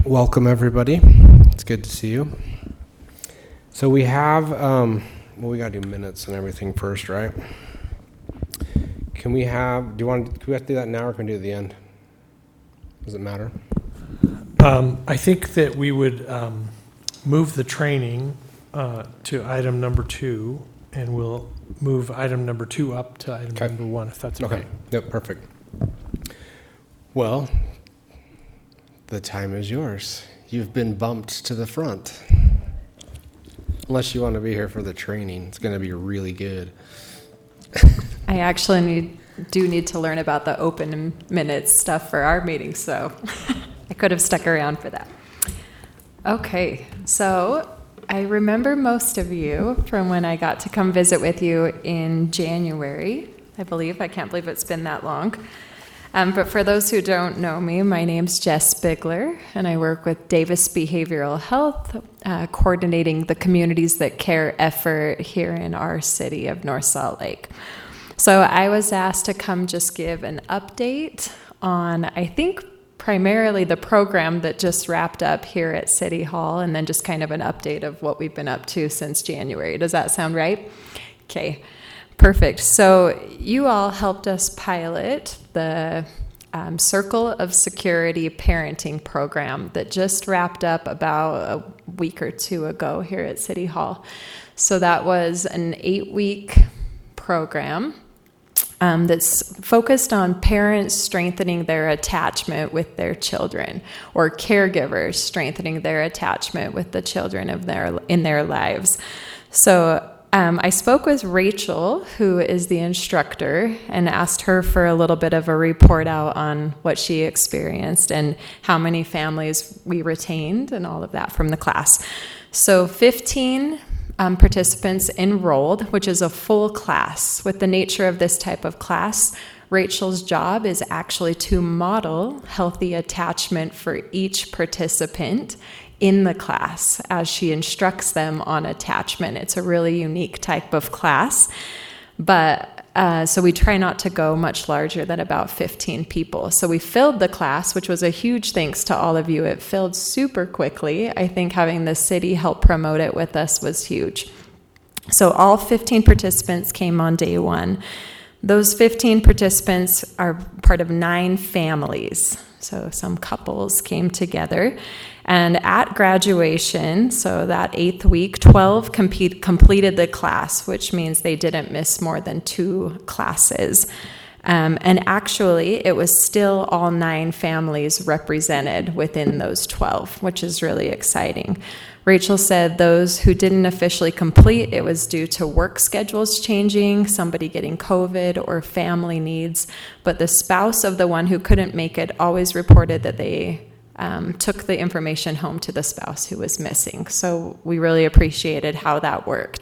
Welcome, everybody. It's good to see you. So we have, we got to do minutes and everything first, right? Can we have to do that now or can we do it at the end? Does it matter? I think that we would move the training to item number 2, and we'll move item number 2 up to item number 1, if that's okay. Yep, perfect. Well, the time is yours. You've been bumped to the front. Unless you want to be here for the training. It's going to be really good. I actually do need to learn about the open minutes stuff for our meeting, so I could have stuck around for that. Okay, so I remember most of you from when I got to come visit with you in January, I believe. I can't believe it's been that long. But for those who don't know me, my name's Jess Bigler, and I work with Davis Behavioral Health, coordinating the Communities That Care effort here in our city of North Salt Lake. So I was asked to come just give an update on, I think, primarily the program that just wrapped up here at City Hall, and then just kind of an update of what we've been up to since January. Does that sound right? Okay. Perfect. So you all helped us pilot the Circle of Security parenting program that just wrapped up about a week or 2 ago here at City Hall. So that was an 8-week program that's focused on parents strengthening their attachment with their children, or caregivers strengthening their attachment with the children in their lives. So I spoke with Rachel, who is the instructor, and asked her for a little bit of a report out on what she experienced and how many families we retained and all of that from the class. So 15 participants enrolled, which is a full class. With the nature of this type of class, Rachel's job is actually to model healthy attachment for each participant in the class as she instructs them on attachment. It's a really unique type of class, but so we try not to go much larger than about 15 people. So we filled the class, which was a huge thanks to all of you. It filled super quickly. I think having the city help promote it with us was huge. So all 15 participants came on day 1. Those 15 participants are part of 9 families. So some couples came together. And at graduation, so that 8th week, 12 completed the class, which means they didn't miss more than 2 classes. And actually, it was still all 9 families represented within those 12, which is really exciting. Rachel said those who didn't officially complete, it was due to work schedules changing, somebody getting COVID, or family needs. But the spouse of the one who couldn't make it always reported that they took the information home to the spouse who was missing. So we really appreciated how that worked.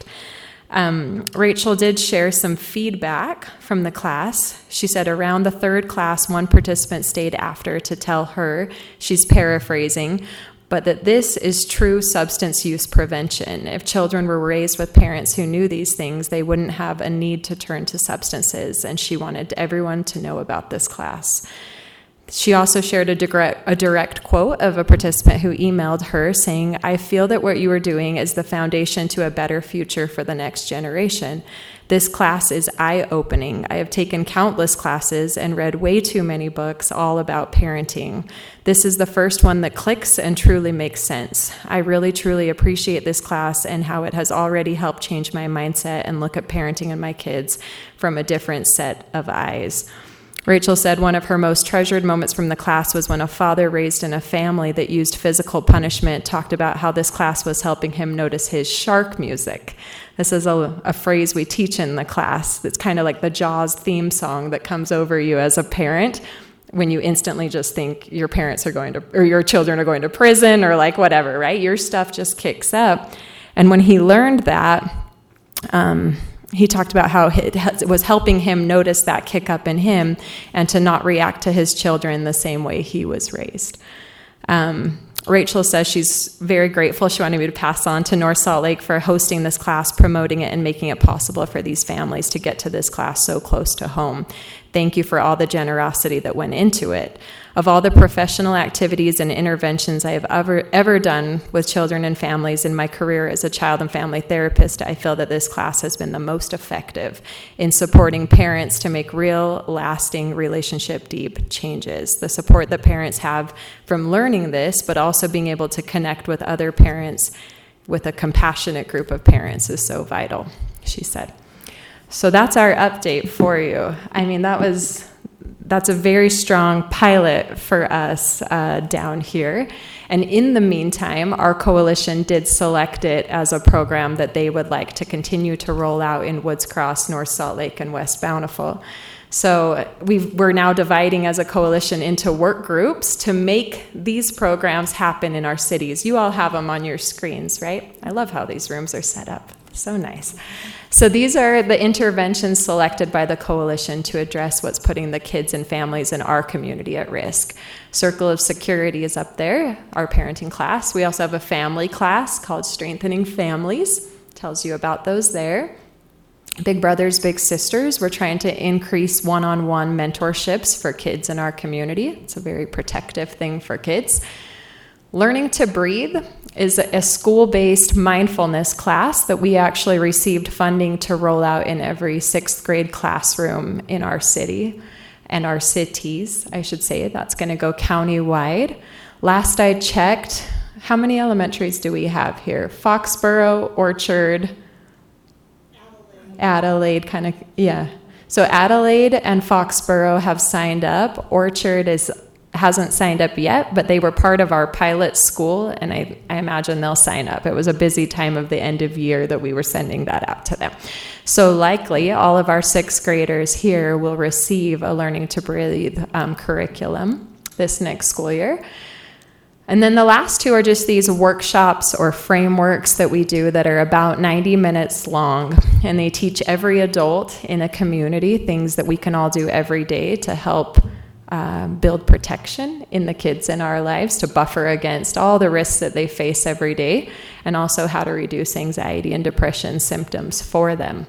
Rachel did share some feedback from the class. She said around the 3rd class, one participant stayed after to tell her, she's paraphrasing, but that this is true substance use prevention. If children were raised with parents who knew these things, they wouldn't have a need to turn to substances, and she wanted everyone to know about this class. She also shared a direct quote of a participant who emailed her saying, "I feel that what you are doing is the foundation to a better future for the next generation. This class is eye-opening. I have taken countless classes and read way too many books all about parenting. This is the first one that clicks and truly makes sense. I really, truly appreciate this class and how it has already helped change my mindset and look at parenting and my kids from a different set of eyes." Rachel said one of her most treasured moments from the class was when a father raised in a family that used physical punishment talked about how this class was helping him notice his shark music. This is a phrase we teach in the class. It's kind of like the Jaws theme song that comes over you as a parent when you instantly just think your parents are going to, or your children are going to prison, or like whatever, right? Your stuff just kicks up. And when he learned that, he talked about how it was helping him notice that kick up in him and to not react to his children the same way he was raised. Rachel says she's very grateful. She wanted me to pass on to North Salt Lake for hosting this class, promoting it, and making it possible for these families to get to this class so close to home. thank you for all the generosity that went into it. Of all the professional activities and interventions I have ever done with children and families in my career as a child and family therapist, I feel that this class has been the most effective in supporting parents to make real, lasting, relationship deep changes. The support that parents have from learning this, but also being able to connect with other parents with a compassionate group of parents is so vital, she said. So that's our update for you. I mean, that's a very strong pilot for us down here. And in the meantime, our coalition did select it as a program that they would like to continue to roll out in Woods Cross, North Salt Lake, and West Bountiful. So we're now dividing as a coalition into work groups to make these programs happen in our cities. You all have them on your screens, right? I love how these rooms are set up. So nice. So these are the interventions selected by the coalition to address what's putting the kids and families in our community at risk. Circle of Security is up there, our parenting class. We also have a family class called Strengthening Families. Tells you about those there. Big Brothers, Big Sisters. We're trying to increase one-on-one mentorships for kids in our community. It's a very protective thing for kids. Learning to Breathe is a school-based mindfulness class that we actually received funding to roll out in every 6th grade classroom in our city, and our cities, I should say. That's going to go county-wide. Last I checked, how many elementaries do we have here? Foxborough, Orchard, Adelaide, kind of, yeah. So Adelaide and Foxborough have signed up. Orchard hasn't signed up yet, but they were part of our pilot school, and I imagine they'll sign up. It was a busy time of the end of year that we were sending that out to them. So likely all of our 6th graders here will receive a Learning to Breathe curriculum this next school year. And then the last two are just these workshops or frameworks that we do that are about 90 minutes long, and they teach every adult in a community things that we can all do every day to help build protection in the kids in our lives, to buffer against all the risks that they face every day, and also how to reduce anxiety and depression symptoms for them.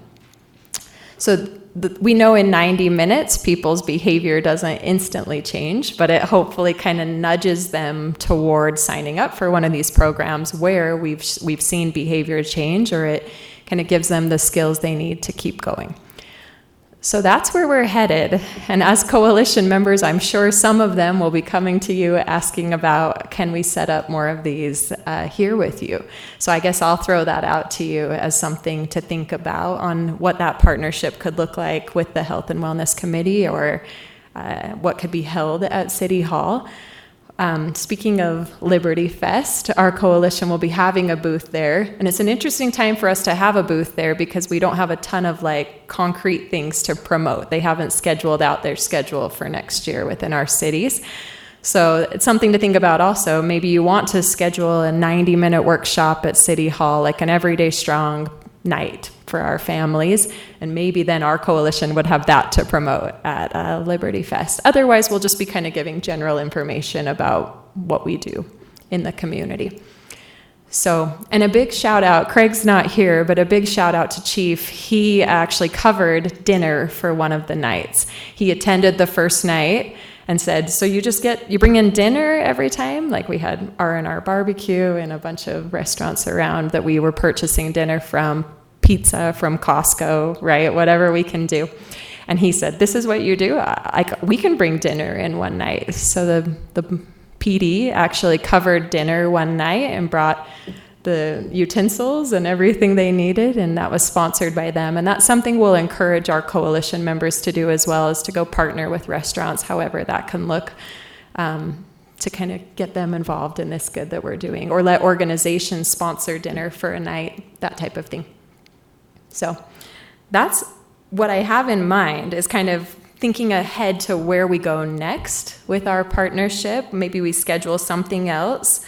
So we know in 90 minutes people's behavior doesn't instantly change, but it hopefully kind of nudges them toward signing up for one of these programs where we've seen behavior change, or it kind of gives them the skills they need to keep going. So that's where we're headed. And as coalition members, I'm sure some of them will be coming to you asking about, can we set up more of these here with you? So I guess I'll throw that out to you as something to think about on what that partnership could look like with the Health and Wellness Committee, or what could be held at City Hall. Speaking of Liberty Fest, our coalition will be having a booth there, and it's an interesting time for us to have a booth there because we don't have a ton of concrete things to promote. They haven't scheduled out their schedule for next year within our cities. So it's something to think about also. Maybe you want to schedule a 90-minute workshop at City Hall, like an Everyday Strong night for our families, and maybe then our coalition would have that to promote at Liberty Fest. Otherwise, we'll just be kind of giving general information about what we do in the community. So, and a big shout out, Craig's not here, but a big shout out to Chief. He actually covered dinner for one of the nights. He attended the first night and said, so you bring in dinner every time? Like, we had R&R Barbecue and a bunch of restaurants around that we were purchasing dinner from, pizza from Costco, right? Whatever we can do. And he said, this is what you do? We can bring dinner in one night. So the PD actually covered dinner one night and brought the utensils and everything they needed, and that was sponsored by them. And that's something we'll encourage our coalition members to do, as well as to go partner with restaurants, however that can look, to kind of get them involved in this good that we're doing, or let organizations sponsor dinner for a night, that type of thing. So that's what I have in mind, is kind of thinking ahead to where we go next with our partnership. Maybe we schedule something else.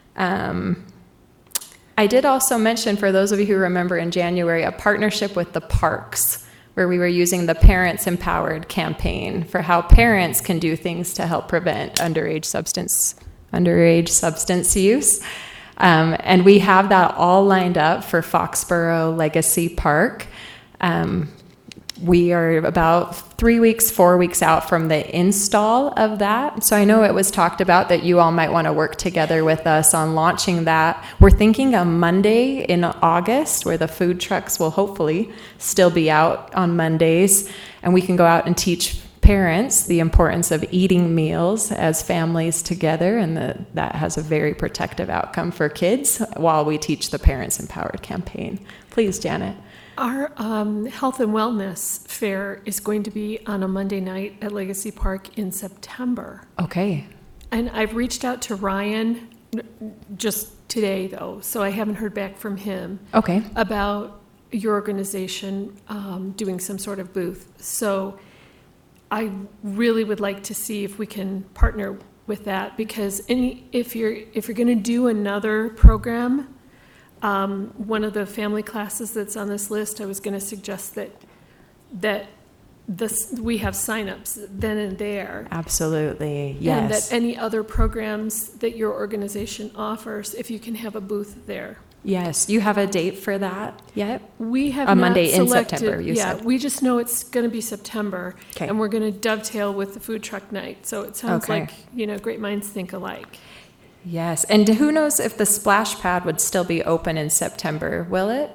I did also mention, for those of you who remember in January, a partnership with the parks, where we were using the Parents Empowered campaign for how parents can do things to help prevent underage substance use. And we have that all lined up for Foxborough Legacy Park. we are about 3 weeks, 4 weeks out from the install of that. So I know it was talked about that you all might want to work together with us on launching that. We're thinking a Monday in August, where the food trucks will hopefully still be out on Mondays, and we can go out and teach parents the importance of eating meals as families together, and that has a very protective outcome for kids while we teach the Parents Empowered campaign. Please, Janet. Our health and wellness fair is going to be on a Monday night at Legacy Park in September. Okay. And I've reached out to Ryan just today, though, so I haven't heard back from him Okay. about your organization doing some sort of booth. So I really would like to see if we can partner with that, because if you're going to do another program, one of the family classes that's on this list, I was going to suggest that we have signups then and there. Absolutely. And Yes. that any other programs that your organization offers, if you can have a booth there. Yes. You have a date for that yet? We have A not Monday in selected- September, you yeah, said. we just know it's going to be September. Okay. And we're going to dovetail with the food truck night. So it sounds Okay. like, great minds think alike. Yes. And who knows if the splash pad would still be open in September? Will it?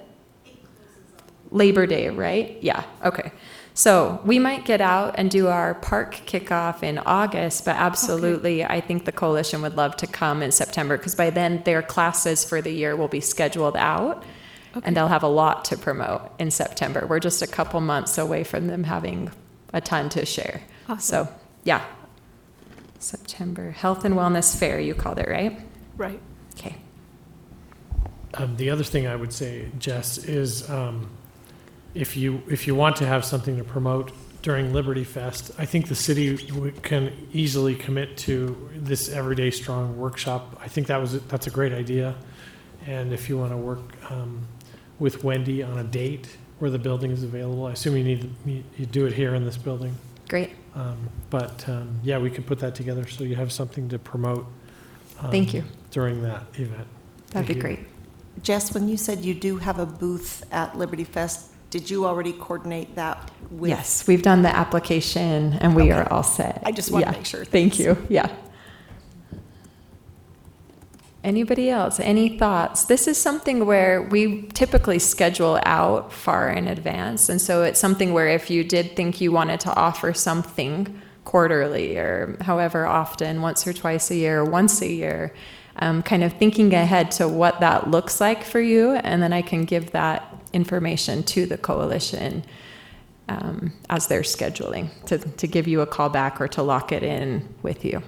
Labor Day, right? Yeah. Okay. So we might get out and do our park kickoff in August, but absolutely, I think the coalition would love to come in September, because by then their classes for the year will be scheduled out, and they'll have a lot to promote in September. We're just a couple months away from them having a ton to share. Awesome. So, yeah. September Health and Wellness Fair, you called it, right? Right. Okay. The other thing I would say, Jess, is if you want to have something to promote during Liberty Fest, I think the city can easily commit to this Everyday Strong workshop. I think that's a great idea. And if you want to work with Wendy on a date where the building is available, I assume you do it here in this building. Great. Yeah, we could put that together so you have something to promote. Thank you. During that event. That'd Thank be you. great. Jess, when you said you do have a booth at Liberty Fest, did you already coordinate that with? Yes, we've done the application and we Okay. are all set. I just wanna Yeah. make sure. Thank Thanks. you. Yeah. Anybody else? Any thoughts? This is something where we typically schedule out far in advance. And so it's something where if you did think you wanted to offer something quarterly or however often, once or twice a year, or once a year, kind of thinking ahead to what that looks like for you. And then I can give that information to the coalition as they're scheduling to give you a call back or to lock it in with you.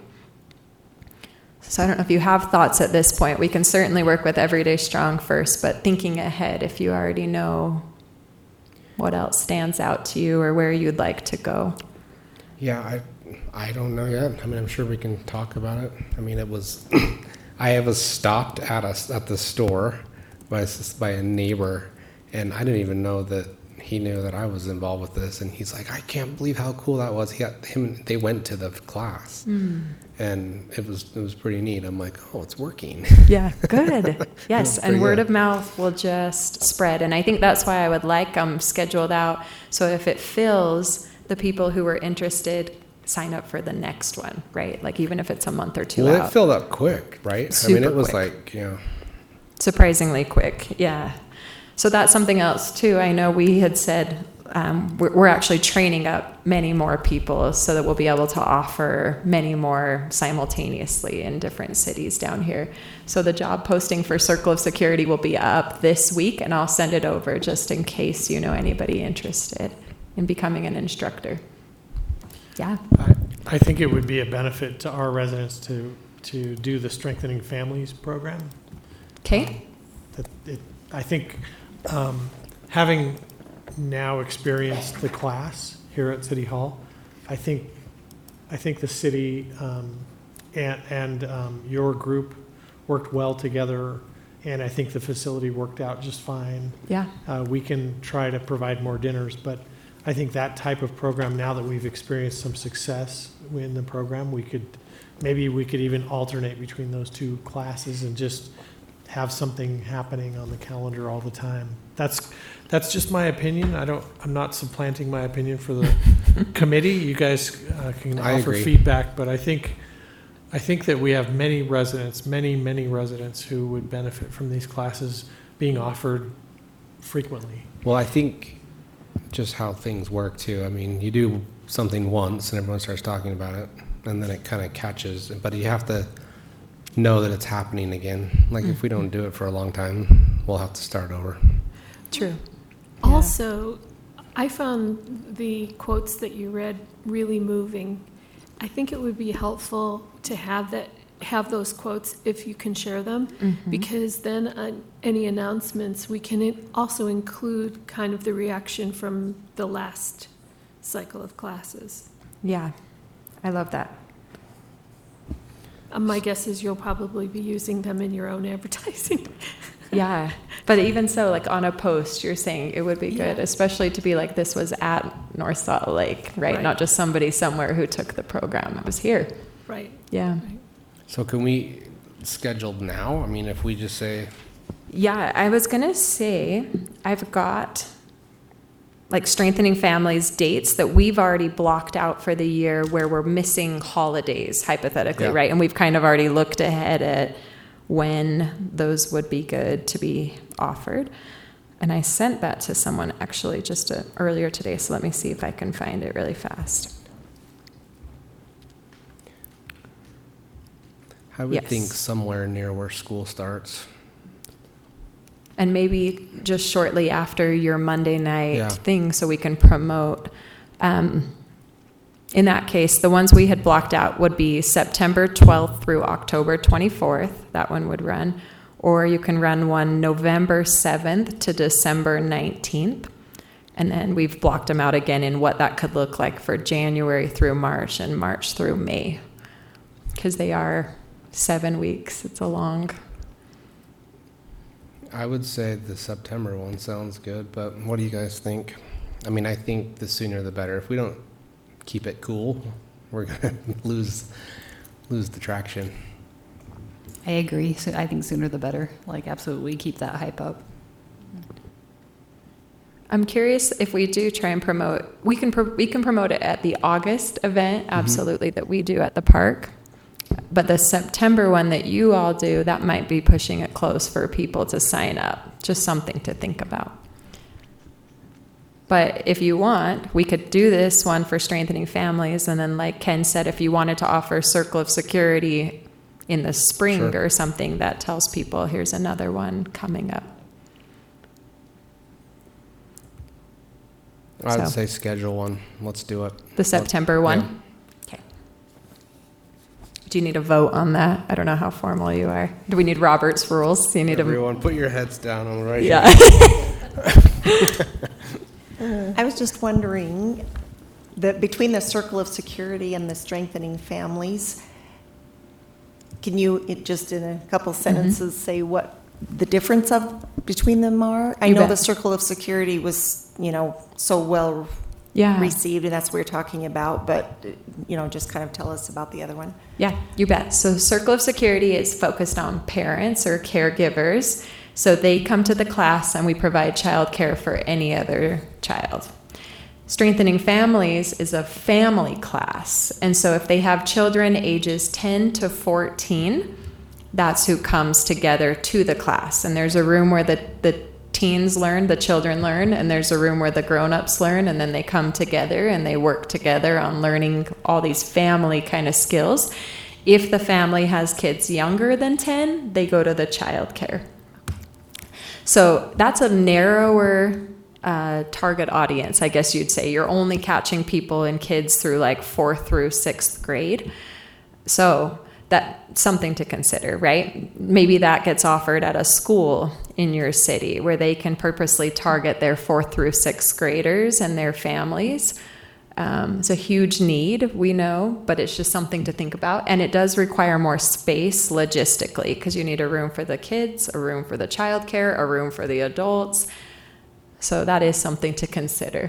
So I don't know if you have thoughts at this point. We can certainly work with Everyday Strong first, but thinking ahead, if you already know what else stands out to you or where you'd like to go. Yeah, I don't know yet. I mean, I'm sure we can talk about it. I mean, it was I was stopped at the store by a neighbor, and I didn't even know that he knew that I was involved with this. And he's like, I can't believe how cool that was. They went to the class, and it was pretty neat. I'm like, oh, it's working. Yeah, good. Yes, and Pretty word good. of mouth will just spread. And I think that's why I would like them scheduled out. So if it fills, the people who are interested sign up for the next one, right? Like even if it's a month or two Well, out. it filled up quick, right? I mean, Super it was quick. like, Surprisingly quick, yeah. So that's something else too. I know we had said we're actually training up many more people so that we'll be able to offer many more simultaneously in different cities down here. So the job posting for Circle of Security will be up this week, and I'll send it over just in case you know anybody interested in becoming an instructor. Yeah. I think it would be a benefit to our residents to do the Strengthening Families program. Okay. I think having now experienced the class here at City Hall, I think the city and your group worked well together, and I think the facility worked out just fine. Yeah. We can try to provide more dinners, but I think that type of program, now that we've experienced some success in the program, we could even alternate between those two classes and just have something happening on the calendar all the time. That's just my opinion. I'm not supplanting my opinion for the committee. You guys can I offer agree. feedback, but I think that we have many residents who would benefit from these classes being offered frequently. Well, I think just how things work too. I mean, you do something once and everyone starts talking about it, and then it kind of catches. But you have to know that it's happening again. Like if we don't do it for a long time, we'll have to start over. True. Also, I found the quotes that you read really moving. I think it would be helpful to have those quotes if you can share them, because then on any announcements, we can also include kind of the reaction from the last cycle of classes. Yeah, I love that. My guess is you'll probably be using them in your own advertising. Yeah, but even so, like on a post, you're saying it would be good, Yeah. especially to be like, this was at North Salt Lake, right? Right. Not just somebody somewhere who took the program. It was here. Right. Yeah. So can we schedule now? I mean, if we just say, Yeah, I was going to say, I've got like Strengthening Families dates that we've already blocked out for the year where we're missing holidays, hypothetically, Yeah. right? And we've kind of already looked ahead at when those would be good to be offered. And I sent that to someone actually just earlier today, so let me see if I can find it really fast. I would Yes. think somewhere near where school starts. And maybe just shortly after your Monday night Yeah. thing so we can promote. In that case, the ones we had blocked out would be September 12th through October 24th. That one would run. Or you can run one November 7th to December 19th. And then we've blocked them out again in what that could look like for January through March and March through May. Because they are 7 weeks. It's a long... I would say the September one sounds good, but what do you guys think? I mean, I think the sooner the better. If we don't keep it cool, we're gonna lose the traction. I agree. So I think sooner the better. Like, absolutely keep that hype up. I'm curious if we do try and promote, we can promote it at the August event, absolutely, that we do at the park. But the September one that you all do, that might be pushing it close for people to sign up. Just something to think about. But if you want, we could do this one for Strengthening Families. And then like Ken said, if you wanted to offer Circle of Security in the spring Sure. or something, that tells people here's another one coming up. I would So- say schedule one. Let's do it. The September one? Yeah. Okay. Do you need a vote on that? I don't know how formal you are. Do we need Robert's rules? Do you need a... Everyone, put your heads down. I'm right Yeah. I was just wondering that between the Circle of Security and the Strengthening Families, can you, just in a couple sentences, say what the difference between them are? I You know bet. the Circle of Security was, so well Yeah. received, and that's what we're talking about, but, just kind of tell us about the other one. Yeah, you bet. So Circle of Security is focused on parents or caregivers. So they come to the class and we provide childcare for any other child. Strengthening Families is a family class. And so if they have children ages 10 to 14, that's who comes together to the class. And there's a room where the teens learn, the children learn, and there's a room where the grown-ups learn, and then they come together and they work together on learning all these family kind of skills. If the family has kids younger than 10, they go to the childcare. So that's a narrower target audience, I guess you'd say. You're only catching people and kids through like 4th through 6th grade. So that's something to consider, right? Maybe that gets offered at a school in your city where they can purposely target their 4th through 6th graders and their families. It's a huge need, we know, but it's just something to think about. And it does require more space logistically because you need a room for the kids, a room for the childcare, a room for the adults. So that is something to consider.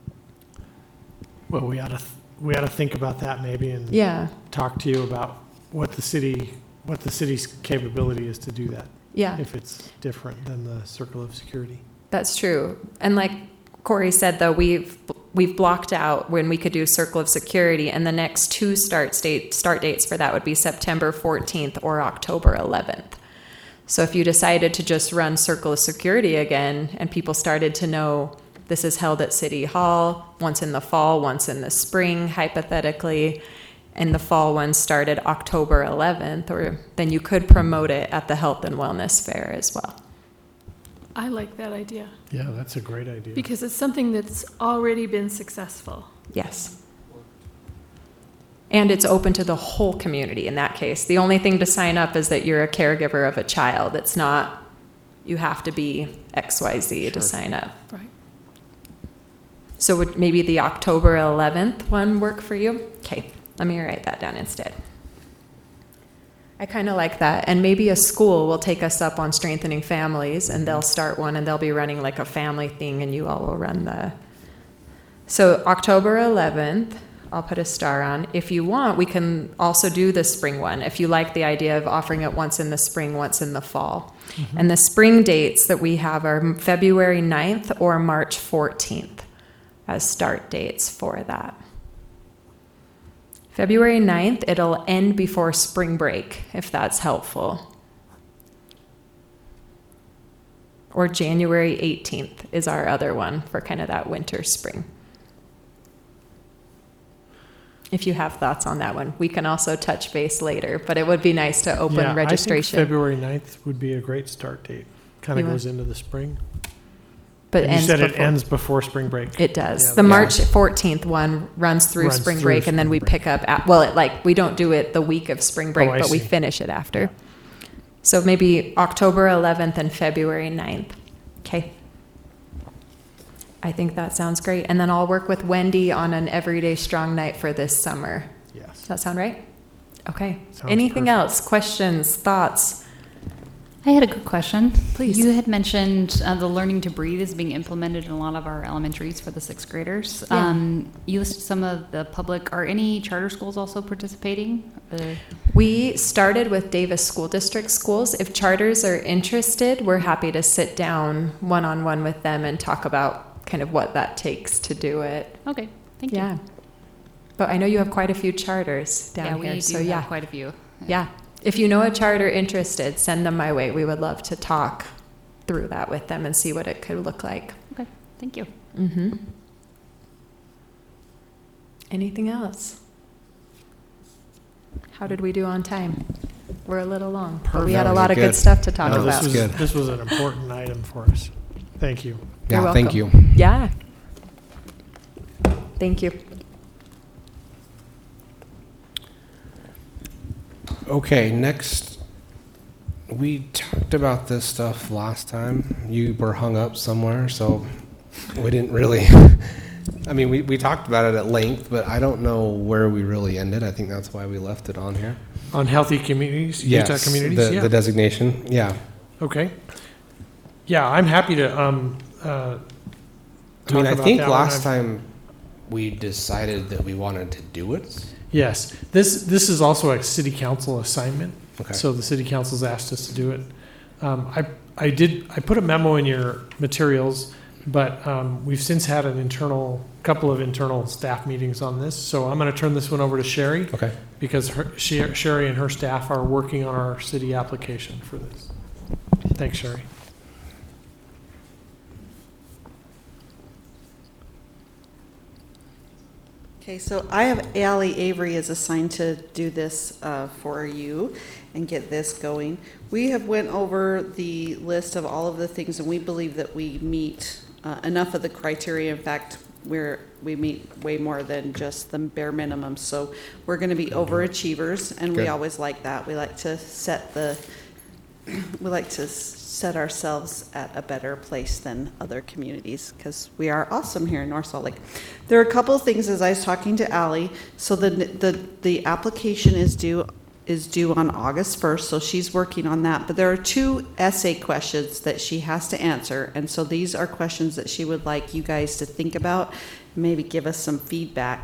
Well, we ought to think about that maybe and Yeah. talk to you about what the city's capability is to do that, Yeah, if it's different than the Circle of Security. that's true. And like Corey said, though, we've blocked out when we could do Circle of Security, and the next two start dates for that would be September 14th or October 11th. So if you decided to just run Circle of Security again, and people started to know this is held at City Hall, once in the fall, once in the spring, hypothetically, and the fall one started October 11th, or then you could promote it at the Health and Wellness Fair as well. I like that idea Yeah, that's a great idea. because it's something that's already been successful. Yes. And it's open to the whole community in that case. The only thing to sign up is that you're a caregiver of a child. It's not, you have to be XYZ to sign up. Right. So would maybe the October 11th one work for you? Okay, let me write that down instead. I kind of like that. And maybe a school will take us up on strengthening families, and they'll start one, and they'll be running like a family thing, and you all will run the... So October 11th, I'll put a star on. If you want, we can also do the spring one, if you like the idea of offering it once in the spring, once in the fall. And the spring dates that we have are February 9th or March 14th as start dates for that. February 9th, it'll end before spring break, if that's helpful. Or January 18th is our other one for kind of that winter spring. If you have thoughts on that one, we can also touch base later, but it would be nice to open Yeah, registration. I think February 9th would be a great start date. Kind You of want- goes into the spring. But And you ends said it before- ends before spring break. It does. Yeah, The that- March 14th one runs through Runs spring through break, and then spring we break. pick up at, well, we don't do it the week of spring break, Oh, I but we see. finish it after. So maybe October 11th and February 9th. Okay. I think that sounds great. And then I'll work with Wendy on an Everyday Strong night for this summer. Does Yes. that sound right? Okay. Sounds Anything perfect. else? Questions? Thoughts? I had a good question. Please. You had mentioned the Learning to Breathe is being implemented in a lot of our elementaries for the sixth graders. Yeah. You listed some of the public. Are any charter schools also participating? We started with Davis School District schools. If charters are interested, we're happy to sit down one-on-one with them and talk about kind of what that takes to do it. Okay, thank you. Yeah. But I know you have quite a few charters Yeah, down we here, do so have yeah. quite a few. Yeah. If you know a charter interested, send them my way. We would love to talk through that with them and see what it could look like. Okay, thank you. Mm-hmm. Anything else? How did we do on time? We're a little long, but we had a Perfect. lot of Good. good stuff to talk No, about. this was good. This was an important item for us. Thank you. You're Yeah, thank welcome. you. Yeah. Thank you. Okay, next, we talked about this stuff last time. You were hung up somewhere, so we didn't really, I mean, we talked about it at length, but I don't know where we really ended. I think that's why we left it on here. On healthy communities, Utah Yes, communities? Yeah. the designation, yeah. Okay. Yeah, I'm happy to I mean, talk I about think that one. last time we decided that we wanted to do it. Yes, this is also a city council assignment. Okay. So the city council's asked us to do it. I put a memo in your materials, but we've since had couple of internal staff meetings on this. So I'm going to turn this one over to Sherry Okay. because Sherry and her staff are working on our city application for this. Thanks, Sherry. Okay, so I have Allie Avery is assigned to do this for you and get this going. We have went over the list of all of the things, and we believe that we meet enough of the criteria. In fact, we meet way more than just the bare minimum. So we're going to be overachievers, and we Good. always like that. We like to set ourselves at a better place than other communities because we are awesome here in North Salt Lake. There are a couple of things as I was talking to Allie. So the application is due on August 1st, so she's working on that. But there are 2 essay questions that she has to answer, and so these are questions that she would like you guys to think about, maybe give us some feedback.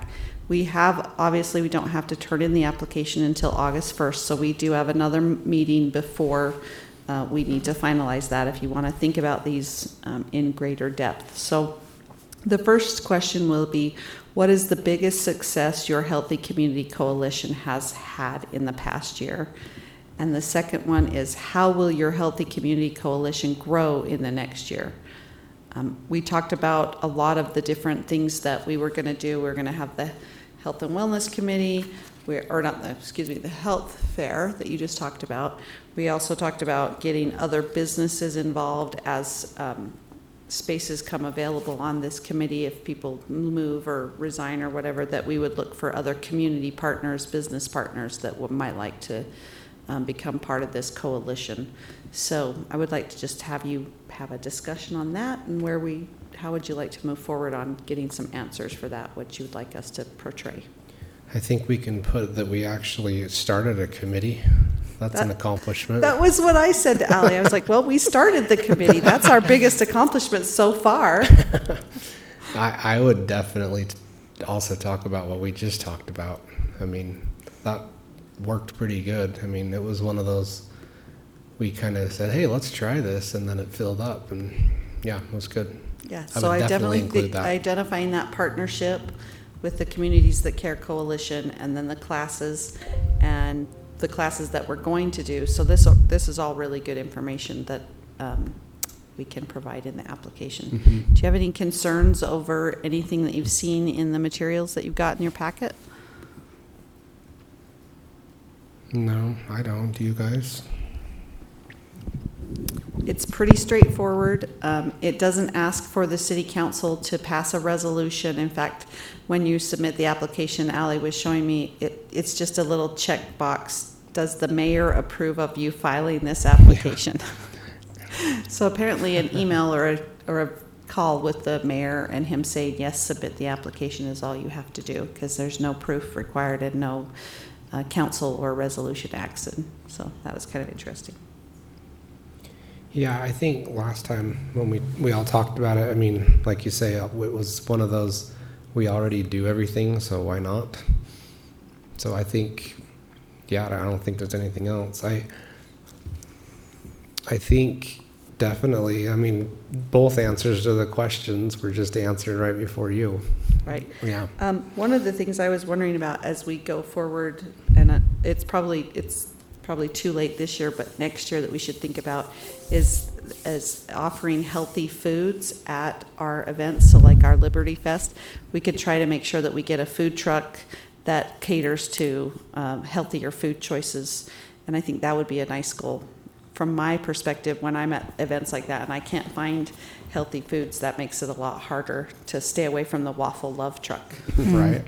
Obviously, we don't have to turn in the application until August 1st, so we do have another meeting before we need to finalize that if you want to think about these in greater depth. So the first question will be, what is the biggest success your Healthy Community Coalition has had in the past year? And the second one is, how will your Healthy Community Coalition grow in the next year? We talked about a lot of the different things that we were going to do. We're going to have the Health and Wellness Committee, the health fair that you just talked about. We also talked about getting other businesses involved as spaces come available on this committee. If people move or resign or whatever, that we would look for other community partners, business partners that might like to become part of this coalition. So I would like to just have you have a discussion on that and how would you like to move forward on getting some answers for that, what you would like us to portray? I think we can put that we actually started a committee. That's an accomplishment. That was what I said to Allie. I was like, well, we started the committee. That's our biggest accomplishment so far. I would definitely also talk about what we just talked about. I mean, that worked pretty good. I mean, it was one of those, we kind of said, hey, let's try this, and then it filled up, and yeah, it was good. Yeah, I so would I definitely include think that. identifying that partnership with the Communities That Care Coalition, and then the classes that we're going to do. So this is all really good information that we can provide in the application. Mm-hmm. Do you have any concerns over anything that you've seen in the materials that you've got in your packet? No, I don't. Do you guys? It's pretty straightforward. It doesn't ask for the city council to pass a resolution. In fact, when you submit the application, Allie was showing me, it's just a little check box. Does the mayor approve of you filing this application? So apparently an email or a call with the mayor and him saying, yes, submit the application is all you have to do, because there's no proof required and no council or resolution action. So that was kind of interesting. Yeah, I think last time when we all talked about it, I mean, like you say, it was one of those, we already do everything, so why not? So I think, yeah, I don't think there's anything else. I think definitely, I mean, both answers to the questions were just answered right before you. Right. Yeah. One of the things I was wondering about as we go forward, and it's probably too late this year, but next year that we should think about is offering healthy foods at our events. So like our Liberty Fest, we could try to make sure that we get a food truck that caters to healthier food choices. And I think that would be a nice goal. From my perspective, when I'm at events like that and I can't find healthy foods, that makes it a lot harder to stay away from the Waffle Love truck. Right.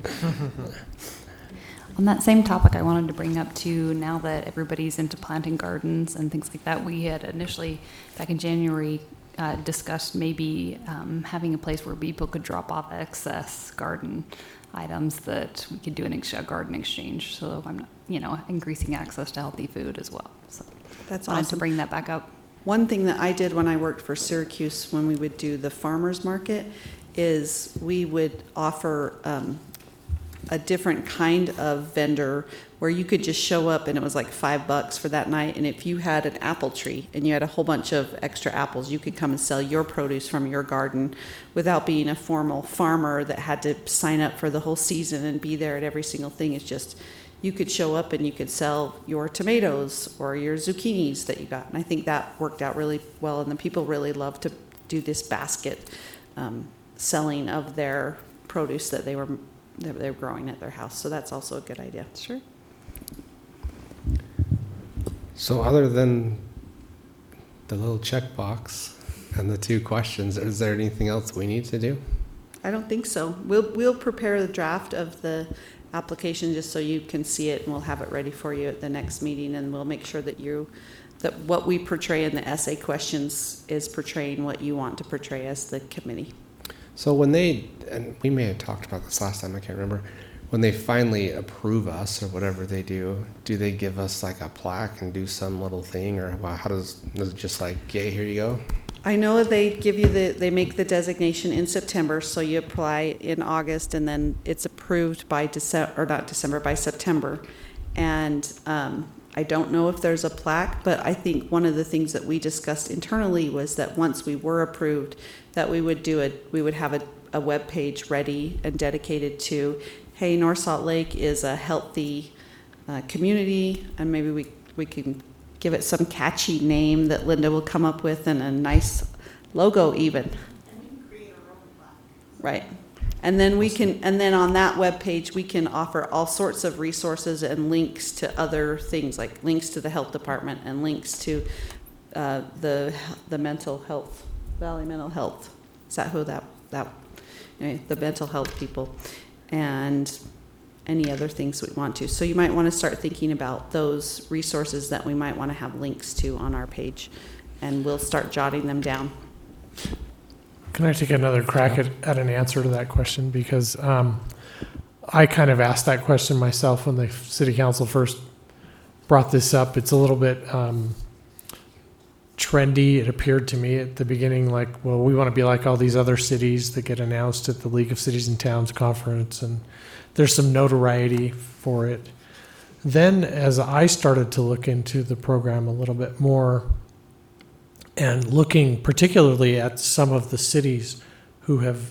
On that same topic, I wanted to bring up too, now that everybody's into planting gardens and things like that, we had initially, back in January, discussed maybe having a place where people could drop off excess garden items that we could do a garden exchange. So I'm not, increasing access to healthy food as well. So That's wanted to awesome. bring that back up. One thing that I did when I worked for Syracuse, when we would do the farmers market, is we would offer a different kind of vendor where you could just show up and it was like $5 for that night. And if you had an apple tree and you had a whole bunch of extra apples, you could come and sell your produce from your garden without being a formal farmer that had to sign up for the whole season and be there at every single thing. It's just, you could show up and you could sell your tomatoes or your zucchinis that you got. And I think that worked out really well. And the people really love to do this basket selling of their produce that they're growing at their house. So that's also a good idea. Sure. So other than the little checkbox and the 2 questions, is there anything else we need to do? I don't think so. We'll prepare the draft of the application just so you can see it, and we'll have it ready for you at the next meeting, and we'll make sure that what we portray in the essay questions is portraying what you want to portray as the committee. So when and we may have talked about this last time, I can't remember, when they finally approve us or whatever they do they give us like a plaque and do some little thing, or how does it just like, okay, here you go? I know they give you they make the designation in September, so you apply in August, and then it's approved by by September. And I don't know if there's a plaque, but I think one of the things that we discussed internally was that once we were approved, that we would have a web page ready and dedicated to, hey, North Salt Lake is a healthy community, and maybe we can give it some catchy name that Linda will come up with, and a nice logo even. And we can create our own plaque. Right. And then on that webpage, we can offer all sorts of resources and links to other things, like links to the health department and links to the mental health, Valley Mental Health. Is that who that anyway, the mental health people, and any other things we want to. So you might want to start thinking about those resources that we might want to have links to on our page, and we'll start jotting them down. Can I take another crack at an answer to that question? Because I kind of asked that question myself when the city council first brought this up. It's a little bit trendy. It appeared to me at the beginning like, well, we want to be like all these other cities that get announced at the League of Cities and Towns conference, and there's some notoriety for it. Then as I started to look into the program a little bit more, and looking particularly at some of the cities who have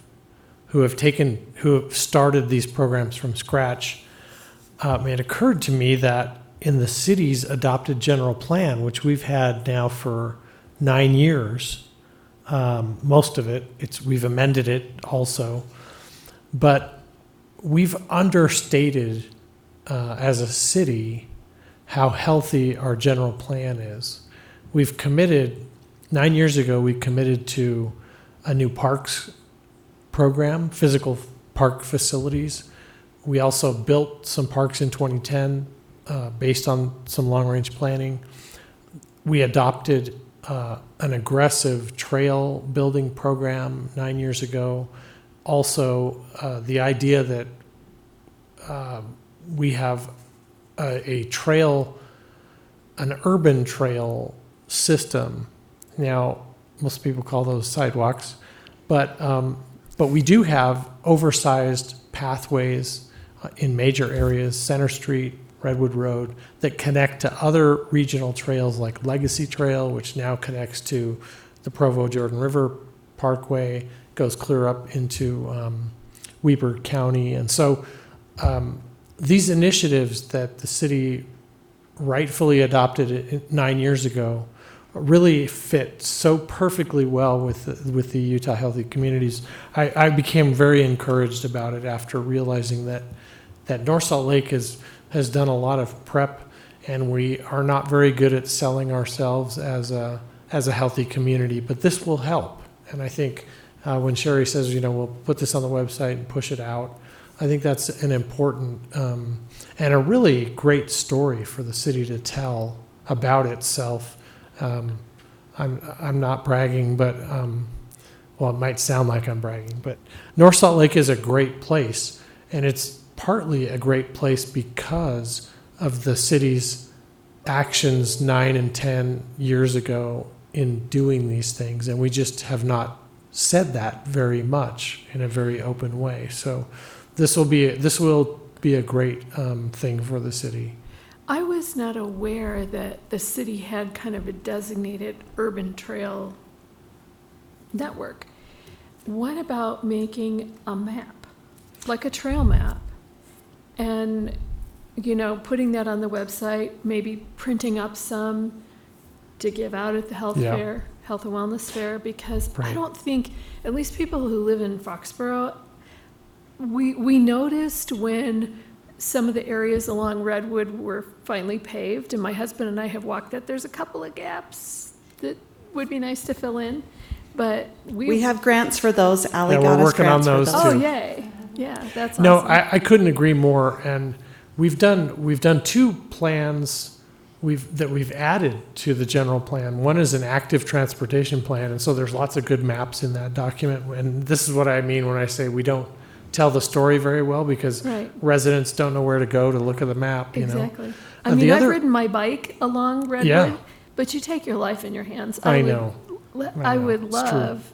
started these programs from scratch, it occurred to me that in the city's adopted general plan, which we've had now for 9 years, most of it, we've amended it also, but we've understated as a city how healthy our general plan is. We've committed 9 years ago, we committed to a new parks program, physical park facilities. We also built some parks in 2010 based on some long-range planning. We adopted an aggressive trail building program 9 years ago. Also, the idea that we have an urban trail system. Now, most people call those sidewalks, but we do have oversized pathways in major areas, Center Street, Redwood Road, that connect to other regional trails like Legacy Trail, which now connects to the Provo Jordan River Parkway, goes clear up into Weber County. And so these initiatives that the city rightfully adopted 9 years ago really fit so perfectly well with the Utah Healthy Communities. I became very encouraged about it after realizing that North Salt Lake has done a lot of prep, and we are not very good at selling ourselves as a healthy community, but this will help. And I think when Sherry says, we'll put this on the website and push it out, I think that's an important and a really great story for the city to tell about itself. I'm not bragging, but well, it might sound like I'm bragging, but North Salt Lake is a great place, and it's partly a great place because of the city's actions 9 and 10 years ago in doing these things, and we just have not said that very much in a very open way. So this will be a great thing for the city. I was not aware that the city had kind of a designated urban trail network. What about making a map, like a trail map? And, putting that on the website, maybe printing up some to give out at the health fair, health and wellness fair, because Right. I don't think, at least people who live in Foxborough, we noticed when some of the areas along Redwood were finally paved, and my husband and I have walked that. There's a couple of gaps that would be nice to fill in, but We have grants for those. Ally Yeah, got we're us working on grants for those, oh too. yay, yeah, that's No, awesome. I couldn't agree more. And we've done 2 plans that we've added to the general plan. One is an active transportation plan, and so there's lots of good maps in that document. And this is what I mean when I say we don't tell the story very well, because Right. residents don't know where to go to look at the map. Exactly. The I've other- ridden my bike along Redwood, Yeah. but you take your life in your hands. I live know. I know, would it's true. love,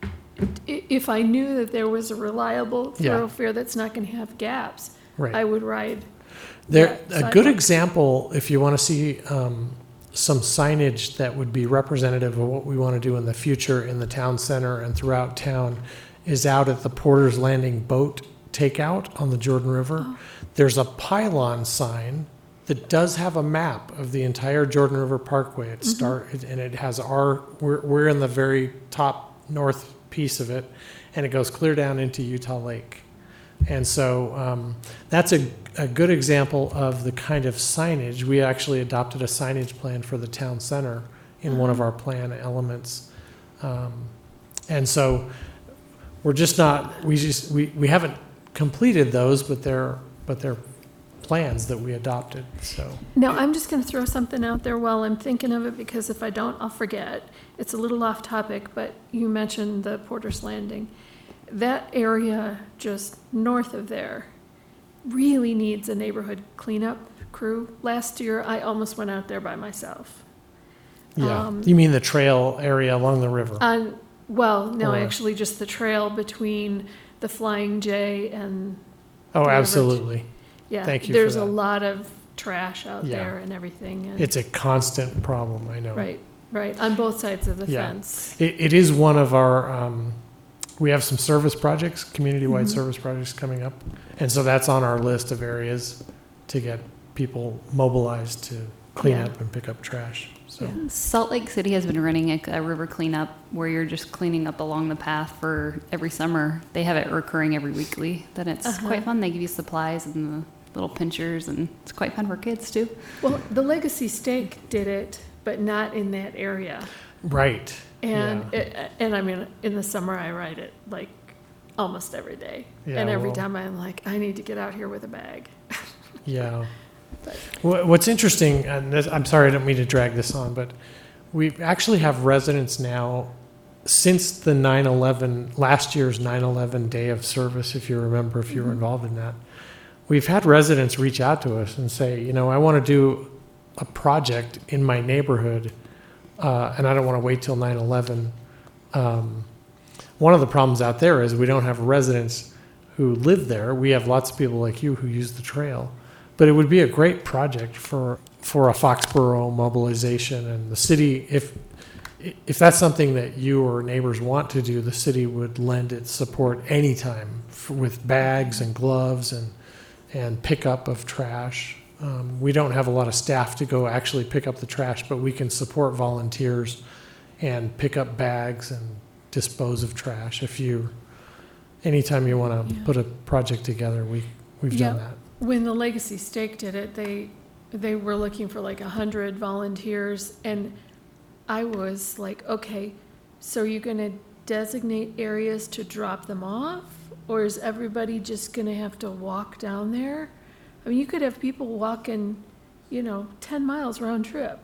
if I knew that there was a reliable Yeah. thoroughfare that's not going to have gaps, Right. I would ride. There, that a good sidewalk. example, if you want to see some signage that would be representative of what we want to do in the future in the town center and throughout town, is out at the Porter's Landing boat takeout on the Jordan River. There's a pylon sign that does have a map of the entire Jordan River Parkway. It and it has we're in the very top north piece of it, and it goes clear down into Utah Lake. And so that's a good example of the kind of signage. We actually adopted a signage plan for the town center in one of our plan elements. And so we're just not, we haven't completed those, but they're plans that we adopted, so. Now, I'm just going to throw something out there while I'm thinking of it, because if I don't, I'll forget. It's a little off topic, but you mentioned the Porter's Landing. That area just north of there really needs a neighborhood cleanup crew. Last year, I almost went out there by myself. Yeah, you mean the trail area along the river? Well, no, Or- actually just the trail between the Flying J and, Oh, the river. absolutely. yeah. Thank you for There's that. a lot of trash out Yeah. there and everything. And, It's a constant problem, I know. right, on both sides of the Yeah. fence. It is one of our, we have some service projects, community-wide Mhm. service projects coming up. And so that's on our list of areas to get people mobilized to clean Yeah. up and pick up trash, so. Yeah. Salt Lake City has been running a river cleanup where you're just cleaning up along the path for every summer. They have it recurring every weekly. Then it's quite fun. They give you supplies and the little pinchers, and it's quite fun for kids too. Well, the Legacy Steak did it, but not in that area. Right. And Yeah. and I mean, in the summer, I ride it like almost every day. Yeah, And every well- time I'm like, I need to get out here with a bag. Yeah. But- What's interesting, and I'm sorry, I don't mean to drag this on, but we actually have residents now, since the 9/11, last year's 9/11 day of service, if you remember, if you were involved in that, we've had residents reach out to us and say, you know, I want to do a project in my neighborhood, and I don't want to wait till 9/11. One of the problems out there is we don't have residents who live there. We have lots of people like you who use the trail. But it would be a great project for a Foxborough mobilization, and the city, if that's something that you or neighbors want to do, the city would lend its support anytime with bags and gloves and pickup of trash. We don't have a lot of staff to go actually pick up the trash, but we can support volunteers and pick up bags and dispose of trash. Anytime you want to Yeah. put a project together, we've Yeah. done that. When the Legacy Steak did it, they were looking for like 100 volunteers, and I was like, okay, so are you going to designate areas to drop them off, or is everybody just going to have to walk down there? I mean, you could have people walking, 10 miles round trip.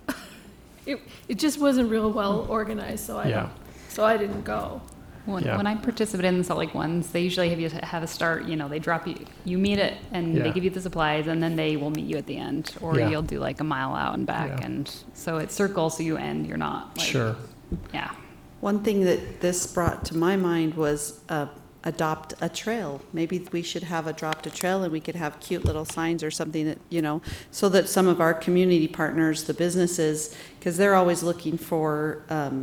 It just wasn't real well organized, so I didn't go. Yeah. When I participate in the Salt Lake ones, they usually have you have a start, they drop you meet it, and Yeah. they give you the supplies, and then they will meet you at the end, or Yeah. you'll do like a mile out and back, Yeah. and so it's circle, so you end, you're not like, Sure. yeah. One thing that this brought to my mind was adopt a trail. Maybe we should have adopt a trail, and we could have cute little signs or something that, so that some of our community partners, the businesses, because they're always looking for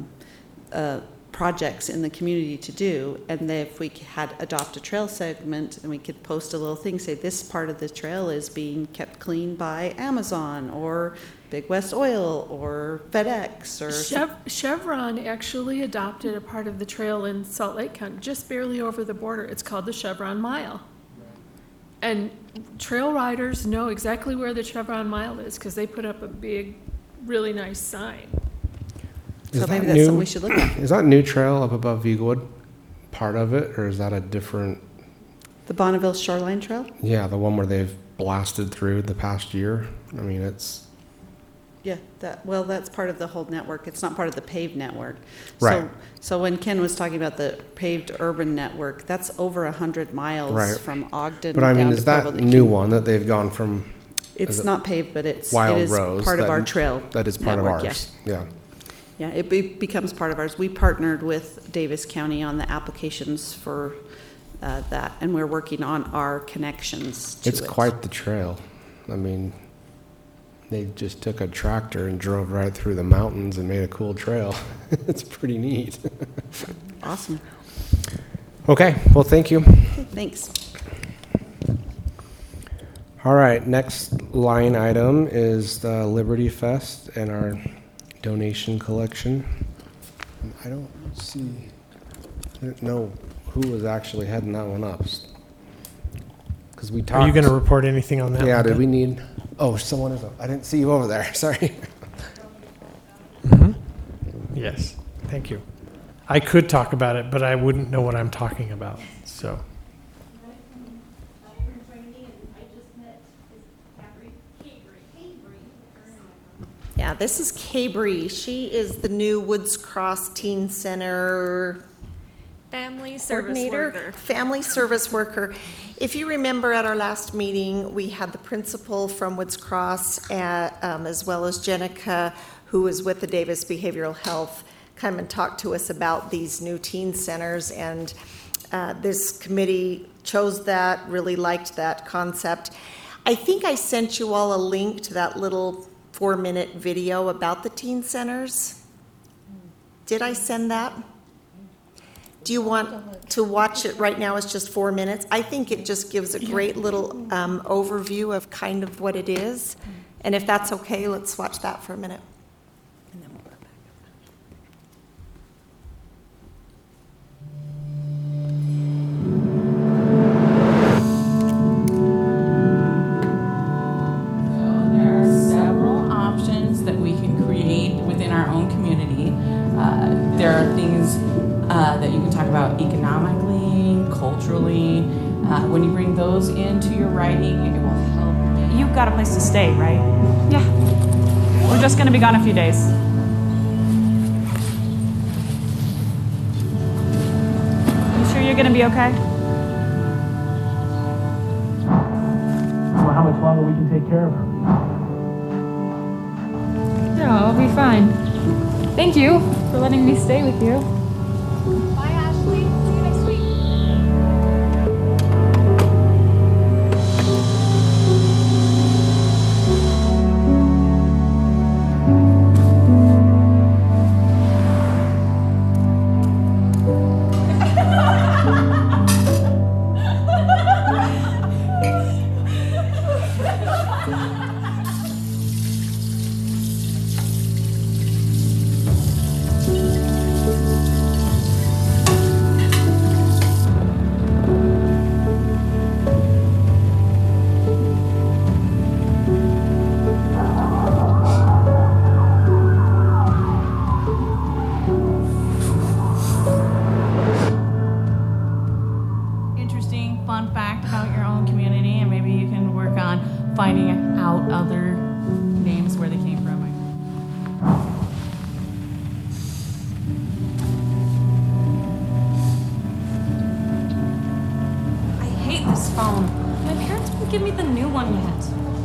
projects in the community to do, and if we had adopt a trail segment, and we could post a little thing, say this part of the trail is being kept clean by Amazon or Big West Oil or FedEx or Chevron actually adopted a part of the trail in Salt Lake County, just barely over the border. It's called the Chevron Mile. And trail riders know exactly where the Chevron Mile is because they put up a big, really nice sign. so maybe that's something we should look at. Is that new trail up above Eaglewood part of it, or is that a different? The Bonneville Shoreline Trail? Yeah, the one where they've blasted through the past year. I mean, it's Yeah, that's part of the whole network. It's not part of the paved network. Right. So when Ken was talking about the paved urban network, that's over 100 miles Right. from Ogden But I mean, down is to that Provo. The new King- one that they've gone from It's is it not paved, but it Wild is Rose? part of that- our trail. That is part network, of ours. Yeah. Yeah, it becomes part of ours. We partnered with Davis County on the applications for that, and we're working on our connections to it. It's quite the trail. I mean, they just took a tractor and drove right through the mountains and made a cool trail. It's pretty neat. Awesome. Okay, well, thank you. Thanks. All right, next line item is the Liberty Fest and our donation collection. I don't know who was actually heading that one up. Because we talked. Are you going to report anything on that? Yeah, one, did Ben? we need, oh, someone is up. I didn't see you over there, sorry. Mhm. Yes, thank you. I could talk about it, but I wouldn't know what I'm talking about, so. Yeah, this is Cabri. She is the new Woods Cross Teen Center Family service coordinator, worker. family service worker. If you remember at our last meeting, we had the principal from Woods Cross, as well as Jenica, who is with the Davis Behavioral Health, come and talk to us about these new teen centers. And this committee chose that, really liked that concept. I think I sent you all a link to that little 4-minute video about the teen centers. Did I send that? Do you want to watch it right now? It's just 4 minutes. I think it just gives a great little overview of kind of what it is. And if that's okay, let's watch that for a minute. And then we'll go back. There are several options that we can create within our own community. There are things that you can talk about economically, culturally. When you bring those into your writing, it will help. You've got a place to stay, right? Yeah. We're just going to be gone a few days. You sure you're going to be okay? Well, how much longer we can take care of her? No, I'll be fine. Thank you for letting me stay with you. Bye, Ashley. See you next week. Interesting fun fact about your own community, and maybe you can work on finding out other names where they came from. I hate this phone. My parents won't give me the new one yet.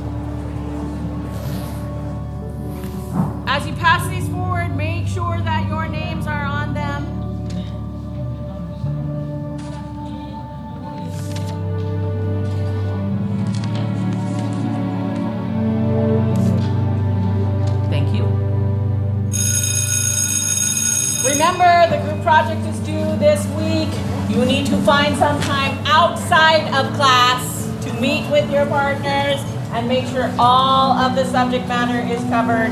As you pass these forward, make sure that your names are on them. Thank you. Remember, the group project is due this week. You need to find some time outside of class to meet with your partners and make sure all of the subject matter is covered.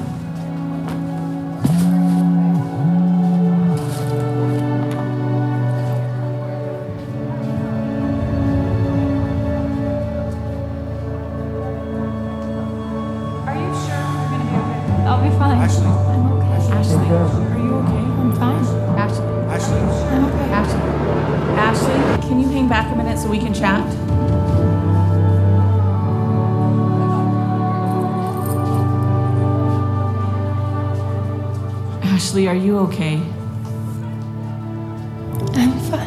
Are you sure you're gonna be okay? I'll be fine. Ashley. I'm okay. Ashley, are you okay? I'm fine. Ashley. I'm okay. Ashley, can you hang back a minute so we can chat? Ashley, are you okay? I'm fine.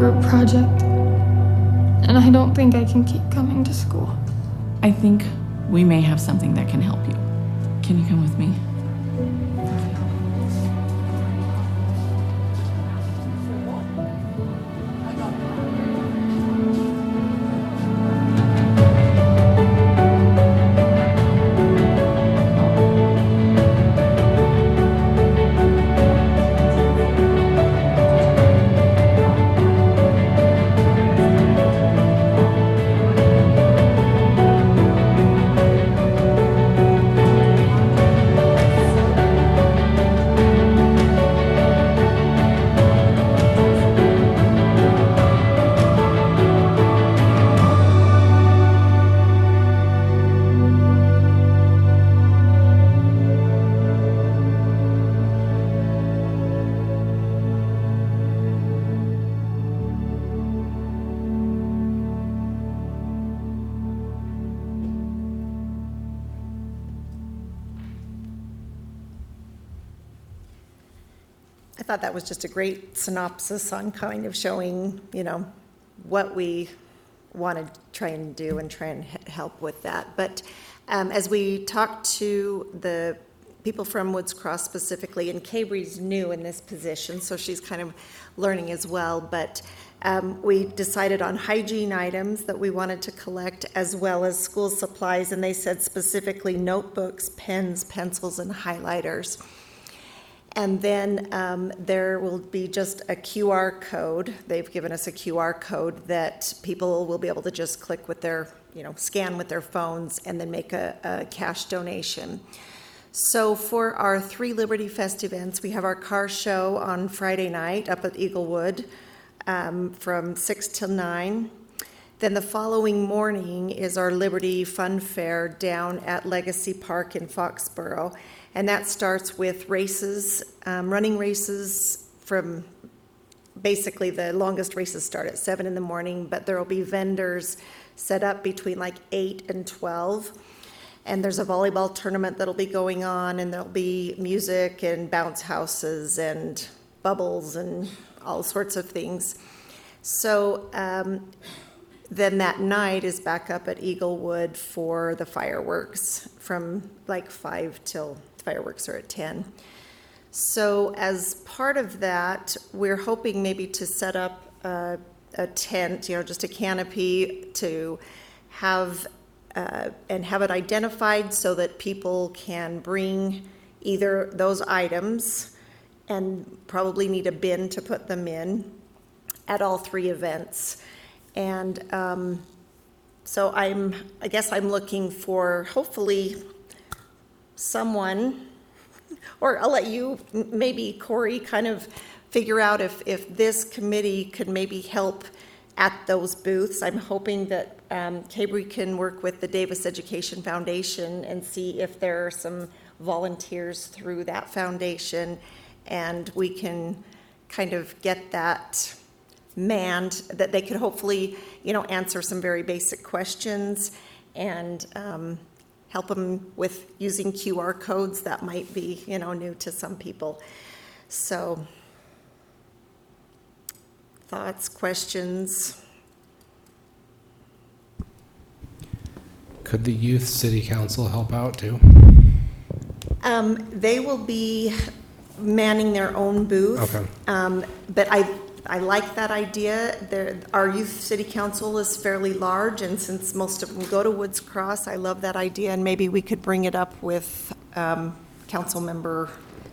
group project, and I don't think I can keep coming to school. I think we may have something that can help you. Can you come with me? I thought that was just a great synopsis on kind of showing, what we want to try and do and try and help with that. But as we talked to the people from Woods Cross specifically, and Cabry's new in this position, so she's kind of learning as well, but we decided on hygiene items that we wanted to collect as well as school supplies, and they said specifically notebooks, pens, pencils, and highlighters. And then there will be just a QR code. They've given us a QR code that people will be able to just click with their, scan with their phones and then make a cash donation. So for our 3 Liberty Fest events, we have our car show on Friday night up at Eaglewood from 6 till 9. Then the following morning is our Liberty Fun Fair down at Legacy Park in Foxborough. And that starts with races, running races from basically the longest races start at 7 in the morning, but there will be vendors set up between like 8 and 12. And there's a volleyball tournament that'll be going on, and there'll be music and bounce houses and bubbles and all sorts of things. So then that night is back up at Eaglewood for the fireworks from like 5 till fireworks are at 10. So as part of that, we're hoping maybe to set up a tent, just a canopy to have and have it identified so that people can bring either those items and probably need a bin to put them in at all 3 events. And so I guess I'm looking for hopefully someone, or I'll let you, maybe Corey, kind of figure out if this committee could maybe help at those booths. I'm hoping that Cabry can work with the Davis Education Foundation and see if there are some volunteers through that foundation, and we can kind of get that manned, that they could hopefully, answer some very basic questions and help them with using QR codes that might be, new to some people. So, thoughts, questions? Could the Youth City Council help out too? They will be manning their own booth. Okay. But I like that idea. Our Youth City Council is fairly large, and since most of them go to Woods Cross, I love that idea, and maybe we could bring it up with Council Member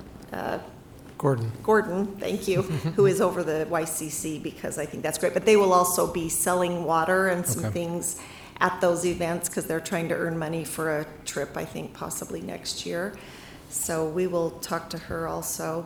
Gordon, thank you, who is over the YCC, because I think that's great. But they will also be selling water and some things at those events because they're trying to earn money for a trip, I think, possibly next year. So we will talk to her also.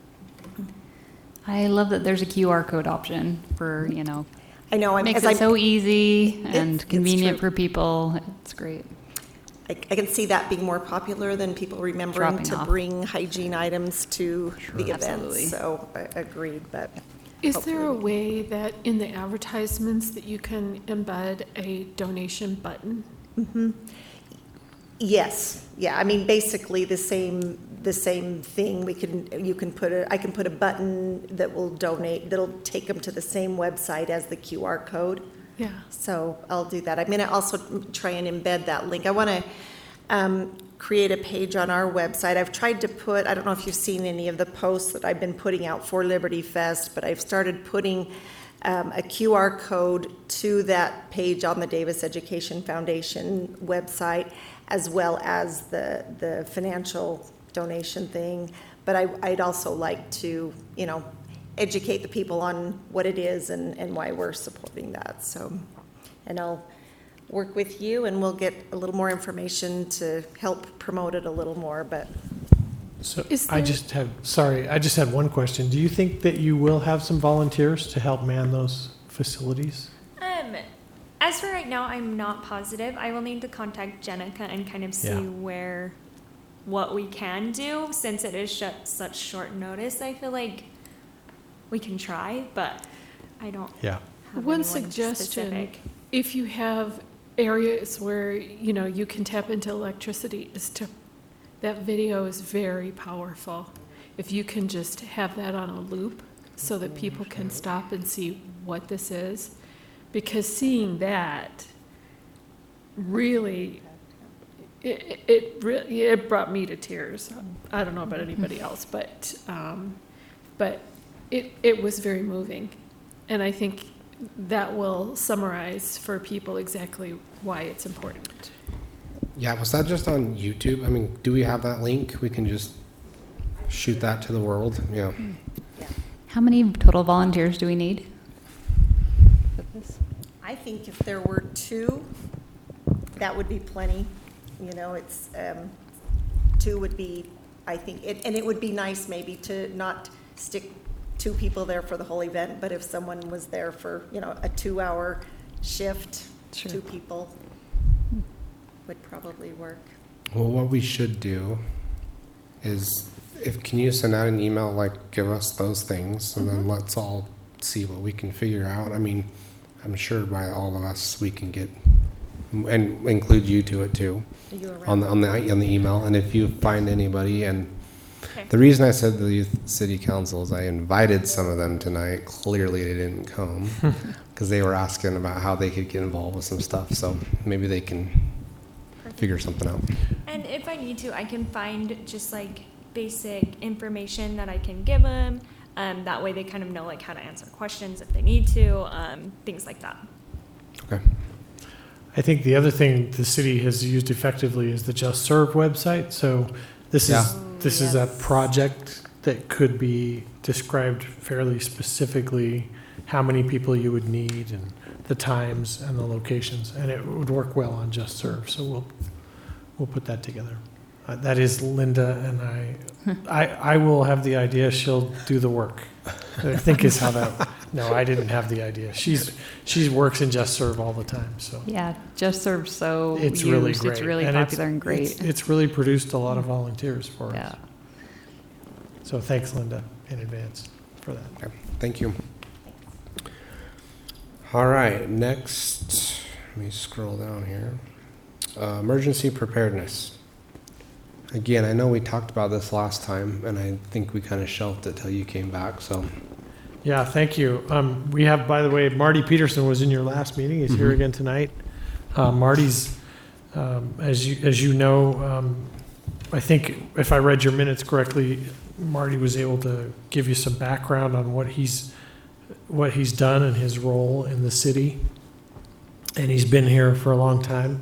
I love that there's a QR code option for, I know. makes it so easy and it's convenient true. for people. It's great. I can see that being more popular than people remembering Dropping to off. bring hygiene items to the events. Absolutely. So agreed, but Is there a hopefully- way that in the advertisements that you can embed a donation button? Yes, yeah, I mean, basically the same the same thing. I can put a button that will donate, that'll take them to the same website as the QR code. Yeah. So I'll do that. I'm going to also try and embed that link. I want to create a page on our website. I've tried to put, I don't know if you've seen any of the posts that I've been putting out for Liberty Fest, but I've started putting a QR code to that page on the Davis Education Foundation website, as well as the financial donation thing. But I'd also like to, educate the people on what it is and why we're supporting that. So, and I'll work with you and we'll get a little more information to help promote it a little more, but. So Is I there- just had one question. Do you think that you will have some volunteers to help man those facilities? As for right now, I'm not positive. I will need to contact Jenica and kind of see Yeah. what we can do, since it is such short notice. I feel like we can try, but I don't Yeah. have One anyone suggestion, specific. if you have areas where, you can tap into electricity, that video is very powerful. If you can just have that on a loop so that people can stop and see what this is, because seeing that really, it brought me to tears. I don't know about anybody else, but it was very moving. And I think that will summarize for people exactly why it's important. Yeah, was that just on YouTube? I mean, do we have that link? We can just shoot that to the world? Yeah. How many total volunteers do we need for this? I think if there were 2, that would be plenty. It's 2 would be, I think, and it would be nice maybe to not stick 2 people there for the whole event, but if someone was there for, a 2-hour shift, Sure. 2 people would probably work. Well, what we should do is, can you send out an email, like, give us those things, and then let's all see what we can figure out. I mean, I'm sure by all of us, we can get, and include you to it too, Are you around? on the email. And if you find anybody, and Okay. the reason I said the youth city council is I invited some of them tonight. Clearly, they didn't come because they were asking about how they could get involved with some stuff. So maybe they can figure something out. And if I need to, I can find just like basic information that I can give them. That way they kind of know like how to answer questions if they need to, things like that. Okay. I think the other thing the city has used effectively is the Just Serve website. So this Yeah. is a project that could be described fairly specifically, how many people you would need and the times and the locations, and it would work well on Just Serve. So we'll put that together. That is Linda and I will have the idea. She'll do the work. I think is how that. No, I didn't have the idea. She works in Just Serve all the time. So Yeah, Just Serve so it's used. really great. It's really And popular and great. It's really produced a lot of volunteers for us. Yeah. So thanks, Linda, in advance for that. Okay. Thank you. All right. Next, let me scroll down here. Emergency preparedness. Again, I know we talked about this last time, and I think we kind of shelved it till you came back. So, Yeah, thank you. We have, by the way, Marty Peterson was in your last meeting. He's here again tonight. Marty's, as you know, I think if I read your minutes correctly, Marty was able to give you some background on what he's done and his role in the city. And he's been here for a long time,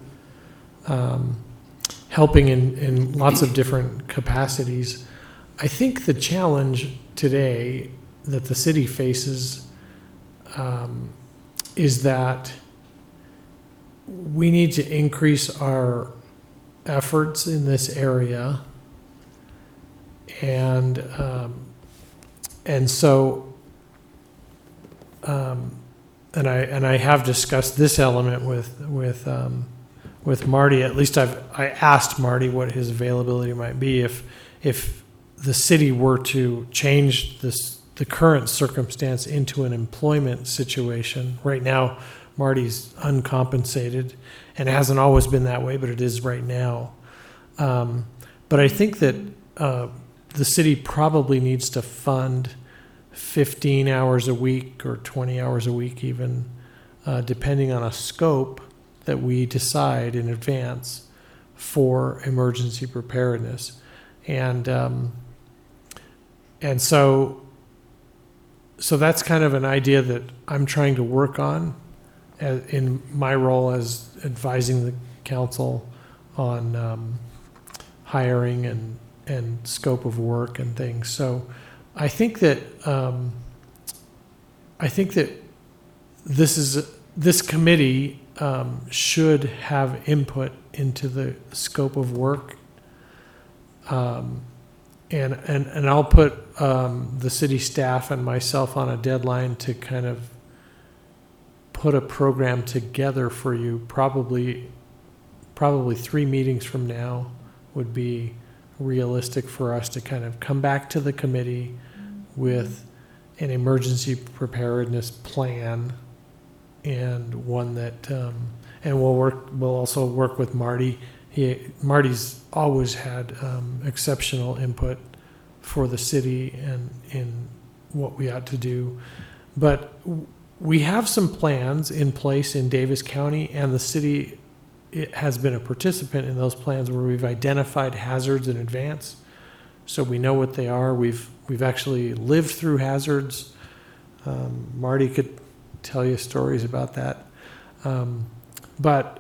helping in lots of different capacities. I think the challenge today that the city faces is that we need to increase our efforts in this area, and so I have discussed this element with Marty. At least I asked Marty what his availability might be if the city were to change the current circumstance into an employment situation. Right now, Marty's uncompensated, and it hasn't always been that way, but it is right now. But I think that the city probably needs to fund 15 hours a week or 20 hours a week even, depending on a scope that we decide in advance for emergency preparedness. And so that's kind of an idea that I'm trying to work on in my role as advising the council on hiring and scope of work and things. So I think that this committee should have input into the scope of work. And I'll put the city staff and myself on a deadline to kind of put a program together for you. Probably 3 meetings from now would be realistic for us to kind of come back to the committee with an emergency preparedness plan, and one that and we'll also work with Marty. Marty's always had exceptional input for the city and in what we ought to do. But we have some plans in place in Davis County, and the city has been a participant in those plans where we've identified hazards in advance, so we know what they are. We've actually lived through hazards. Marty could tell you stories about that. But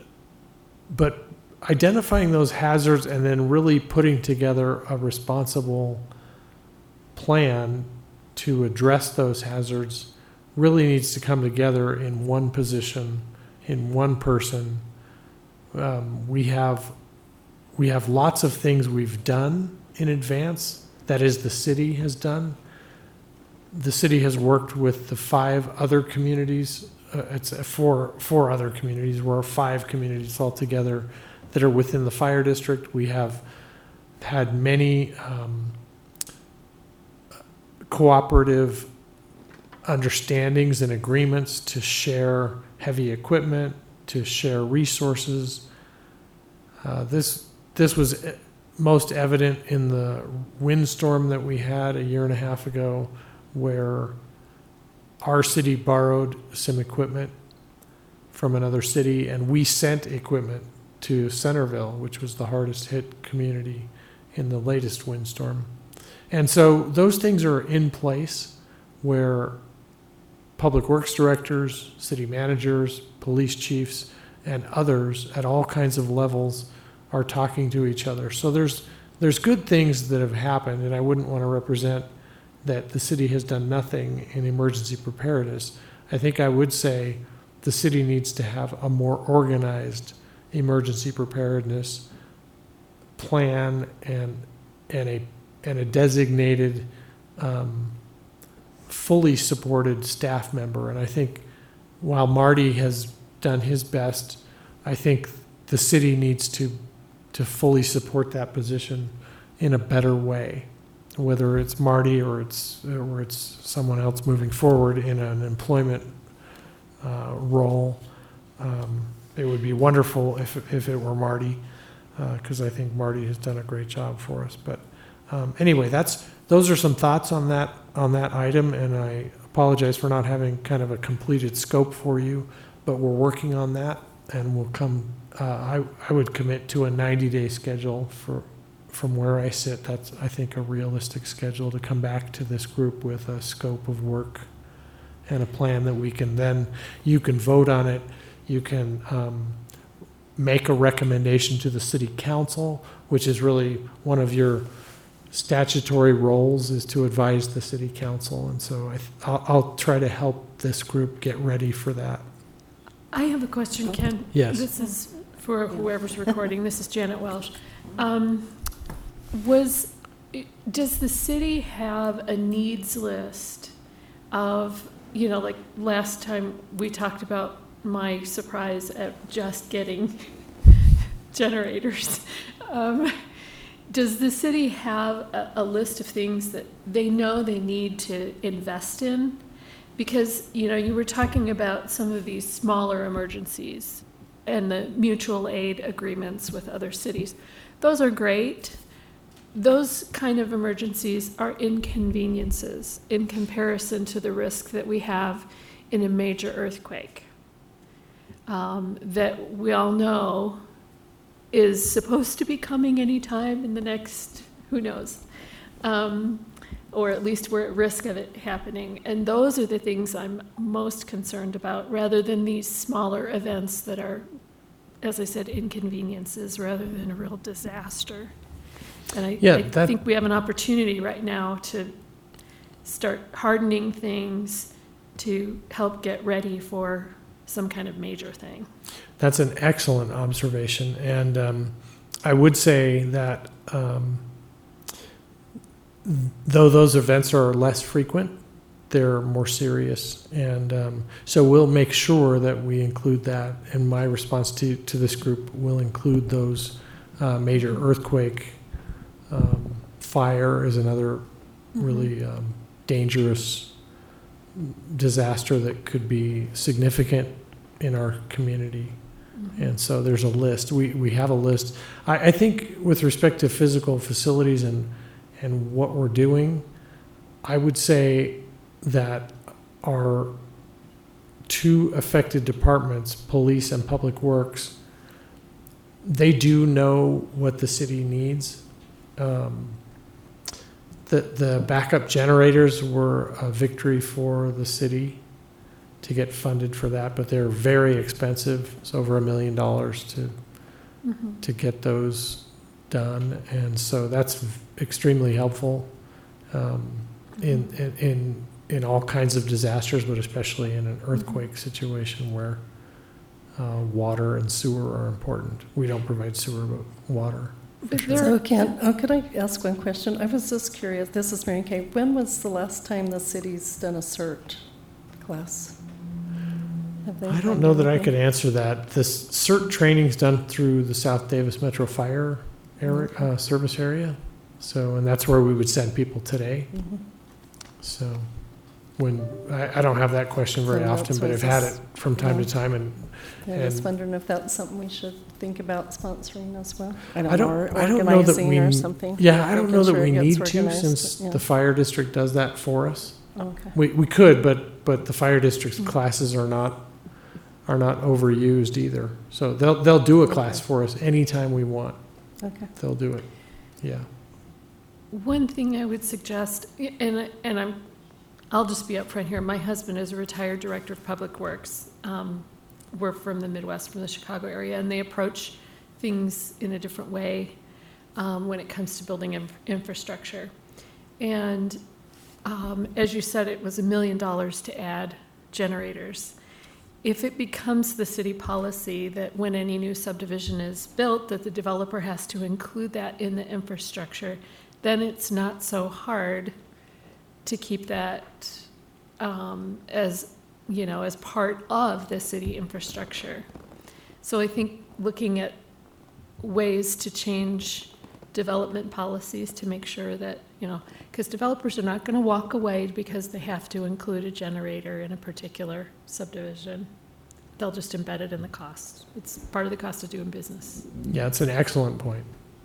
identifying those hazards and then really putting together a responsible plan to address those hazards really needs to come together in one position, in one person. We have lots of things we've done in advance. That is, the city has done. The city has worked with the 5 other communities. It's four other communities. We're 5 communities altogether that are within the fire district. We have had many cooperative understandings and agreements to share heavy equipment, to share resources. This was most evident in the windstorm that we had a year and a half ago, where our city borrowed some equipment from another city, and we sent equipment to Centerville, which was the hardest hit community in the latest windstorm. And so those things are in place where public works directors, city managers, police chiefs, and others at all kinds of levels are talking to each other. So there's good things that have happened, and I wouldn't want to represent that the city has done nothing in emergency preparedness. I think I would say the city needs to have a more organized emergency preparedness plan and a designated, fully supported staff member. And I think while Marty has done his best, I think the city needs to fully support that position in a better way, whether it's Marty or it's someone else moving forward in an employment role. It would be wonderful if it were Marty, because I think Marty has done a great job for us. But anyway, those are some thoughts on that item, and I apologize for not having kind of a completed scope for you, but we're working on that, and we'll come. I would commit to a 90-day schedule from where I sit. That's, I think, a realistic schedule to come back to this group with a scope of work and a plan that we can then, you can vote on it. You can make a recommendation to the city council, which is really one of your statutory roles, is to advise the city council. And so I'll try to help this group get ready for that. I have a question, Ken. Yes. This is for whoever's recording. This is Janet Welsh. Does the city have a needs list of, like last time we talked about my surprise at just getting generators. Does the city have a list of things that they know they need to invest in? Because, you were talking about some of these smaller emergencies and the mutual aid agreements with other cities. Those are great, those kind of emergencies are inconveniences in comparison to the risk that we have in a major earthquake that we all know is supposed to be coming anytime in the next, who knows, or at least we're at risk of it happening. And those are the things I'm most concerned about, rather than these smaller events that are, as I said, inconveniences rather than a real disaster. And I think we have an opportunity right now to start hardening things to help get ready for some kind of major thing. That's an excellent observation. And I would say that though those events are less frequent, they're more serious. And so we'll make sure that we include that. And my response to this group will include those major earthquake. Fire is another really dangerous disaster that could be significant in our community. And so there's a list. We have a list. I think with respect to physical facilities and what we're doing, I would say that our two affected departments, police and public works, they do know what the city needs. The backup generators were a victory for the city to get funded for that, but they're very expensive. It's over $1 million to get those done, and so that's extremely helpful in all kinds of disasters, but especially in an earthquake situation where water and sewer are important. We don't provide sewer, but water. So could I ask one question? I was just curious, this is Mary Kay, when was the last time the city's done a CERT class? I don't know that I could answer that. This CERT training's done through the South Davis Metro Fire area, service area. So, and that's where we would send people today. So I don't have that question very often, but I've had it from time to time. And I was wondering if that's something we should think about sponsoring as well. I don't know that we, or something. Yeah, I don't know that we need to, since the fire district does that for us. Okay. We could, but the fire district's classes are not overused either. So they'll do a class for us anytime we want. Okay. They'll do it. Yeah. One thing I would suggest, and I'll just be upfront here. My husband is a retired director of public works. We're from the Midwest, from the Chicago area, and they approach things in a different way when it comes to building infrastructure. And as you said, it was $1 million to add generators. If it becomes the city policy that when any new subdivision is built, that the developer has to include that in the infrastructure, then it's not so hard to keep that as part of the city infrastructure. So I think looking at ways to change development policies to make sure that, because developers are not going to walk away because they have to include a generator in a particular subdivision. They'll just embed it in the cost. It's part of the cost of doing business. Yeah, it's an excellent point.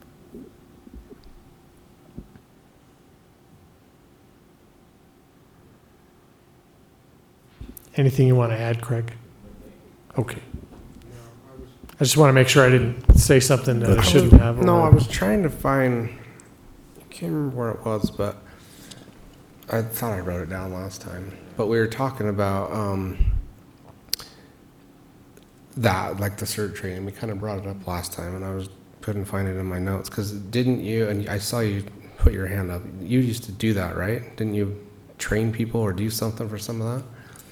Anything you want to add, Craig? Okay. I just want to make sure I didn't say something that I shouldn't have. No, I was trying to find, I can't remember where it was, but I thought I wrote it down last time. But we were talking about that, like the CERT training. We kind of brought it up last time, and I couldn't find it in my notes. Because didn't you, and I saw you put your hand up, you used to do that, right? Didn't you train people or do something for some of that?